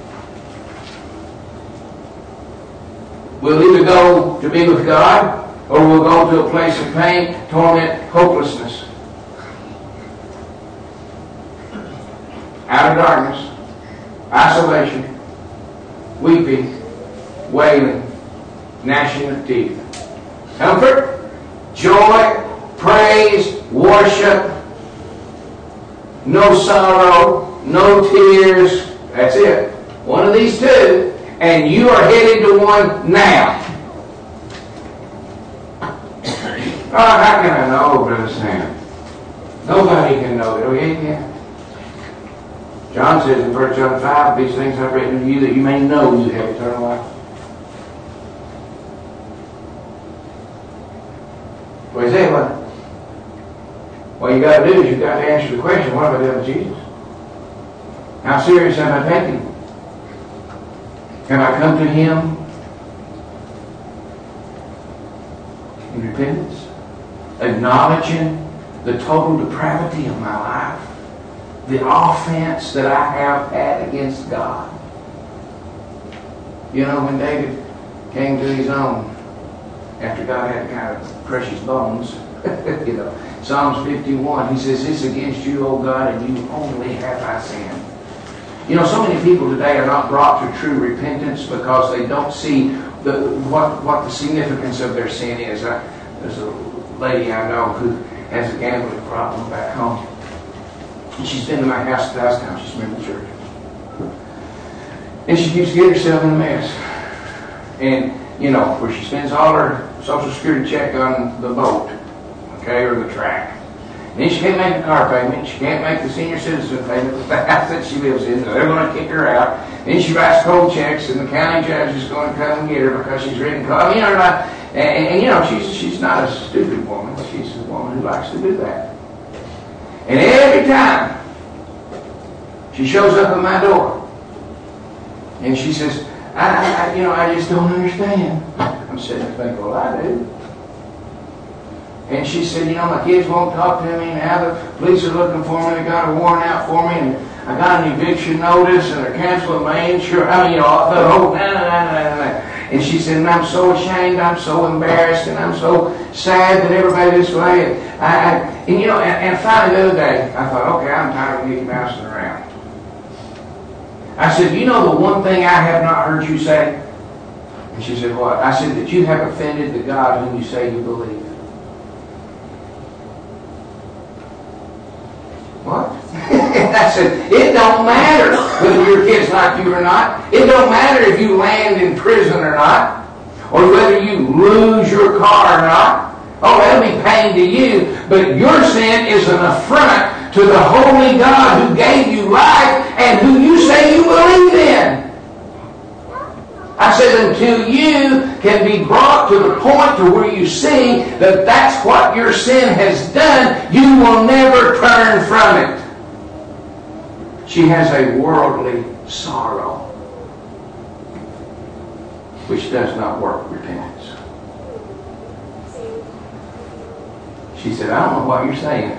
We'll either go to be with God, or we'll go to a place of pain, torment, hopelessness. Outer darkness, isolation, weeping, wailing, gnashing of teeth. Comfort, joy, praise, worship, no sorrow, no tears. That's it. One of these two, and you are headed to one now. Oh, how can I know, Brother Sam? Nobody can know it. Oh, yeah, you can. John says in First John five, these things I've written to you that you may know you have eternal life. Well, you say what? What you got to do is you've got to answer the question, what have I done with Jesus? How serious have I taken him? Have I come to him in repentance? Acknowledging the total depravity of my life? The offense that I have had against God. You know, when David came to his own, after God had to kind of crush his bones, you know, Psalms fifty-one, he says, "It's against you, O God, and you only have I sinned." You know, so many people today are not brought to true repentance because they don't see the, what, what the significance of their sin is. I, there's a lady I know who has a gambling problem back home. And she's been to my house a thousand times. She's been to church. And she keeps getting herself in a mess. And, you know, where she spends all her Social Security check on the boat, okay, or the track. And then she can't make a car payment. She can't make the senior citizen payment of the house that she lives in. So they're going to kick her out. Then she writes cold checks, and the county judge is going to come and get her because she's written cold. I mean, you know, and, and, and, you know, she's, she's not a stupid woman. She's a woman who likes to do that. And every time she shows up at my door and she says, I, I, you know, I just don't understand. I'm sitting there thinking, well, I do. And she said, you know, my kids won't talk to me now. The police are looking for me. They got a warrant out for me. And I got an eviction notice and they're canceling my insurance. I mean, you know, the whole, nah, nah, nah, nah, nah. And she said, and I'm so ashamed, I'm so embarrassed, and I'm so sad that everybody this way. And, I, I, and you know, and, and finally the other day, I thought, okay, I'm tired of Mickey mousing around. I said, you know the one thing I have not heard you say? And she said, what? I said, that you have offended the God whom you say you believe. What? I said, it don't matter whether your kids like you or not. It don't matter if you land in prison or not. Or whether you lose your car or not. Oh, that'll be pain to you. But your sin is an affront to the holy God who gave you life and who you say you believe in. I said, until you can be brought to the point to where you see that that's what your sin has done, you will never turn from it. She has a worldly sorrow, which does not work repentance. She said, I don't know what you're saying.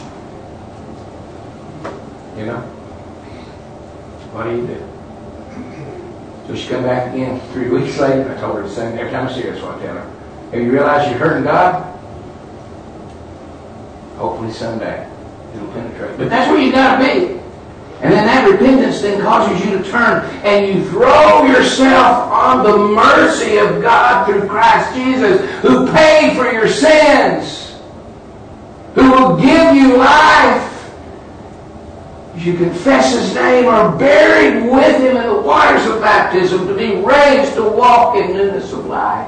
You know? What do you do? So she come back again three weeks later. I told her the same. Every time I see her, that's what I tell her. Have you realized you're hurting God? Hopefully someday it'll penetrate. But that's where you got to be. And then that repentance then causes you to turn and you throw yourself on the mercy of God through Christ Jesus, who paid for your sins, who will give you life. You confess His name, are buried with Him in the waters of baptism, to be raised to walk in newness of life.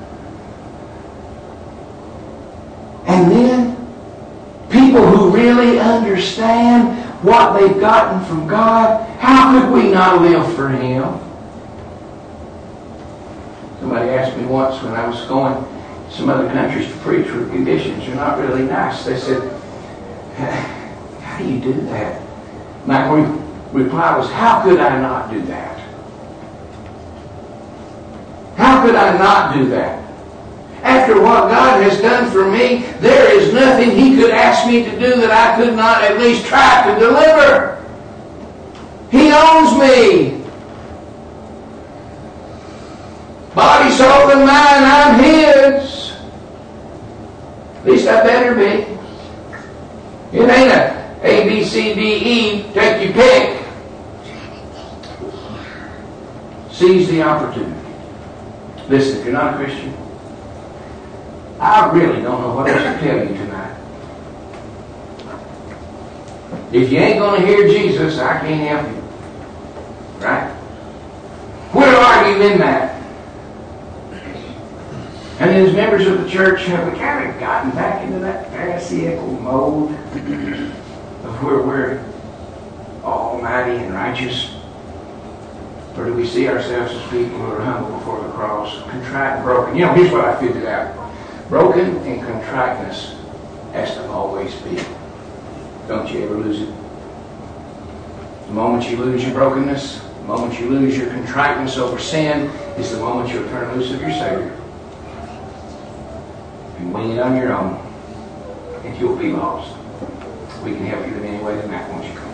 And then, people who really understand what they've gotten from God, how could we not live for Him? Somebody asked me once when I was going to some other countries to preach where conditions are not really nice. They said, how do you do that? My reply was, how could I not do that? How could I not do that? after what God has done for me, there is nothing He could ask me to do that I could not at least try to deliver. He owns me. Body, soul, and mind, I'm His. At least I better be. It ain't a A, B, C, D, E, take your pick. Seize the opportunity. Listen, if you're not a Christian, I really don't know what else to tell you tonight. If you ain't going to hear Jesus, I can't help you. Right? Where are you in that? And as members of the church, have we kind of gotten back into that pharisaical mode of where we're almighty and righteous? Or do we see ourselves as people who are humble before the cross, contrite and broken? You know, here's what I figured out. Broken and contriteness has to always be. Don't you ever lose it. The moment you lose your brokenness, the moment you lose your contriteness over sin, is the moment you'll turn loose of your Savior. And wing it on your own, and you'll be lost. We can help you in any way tonight, won't you come?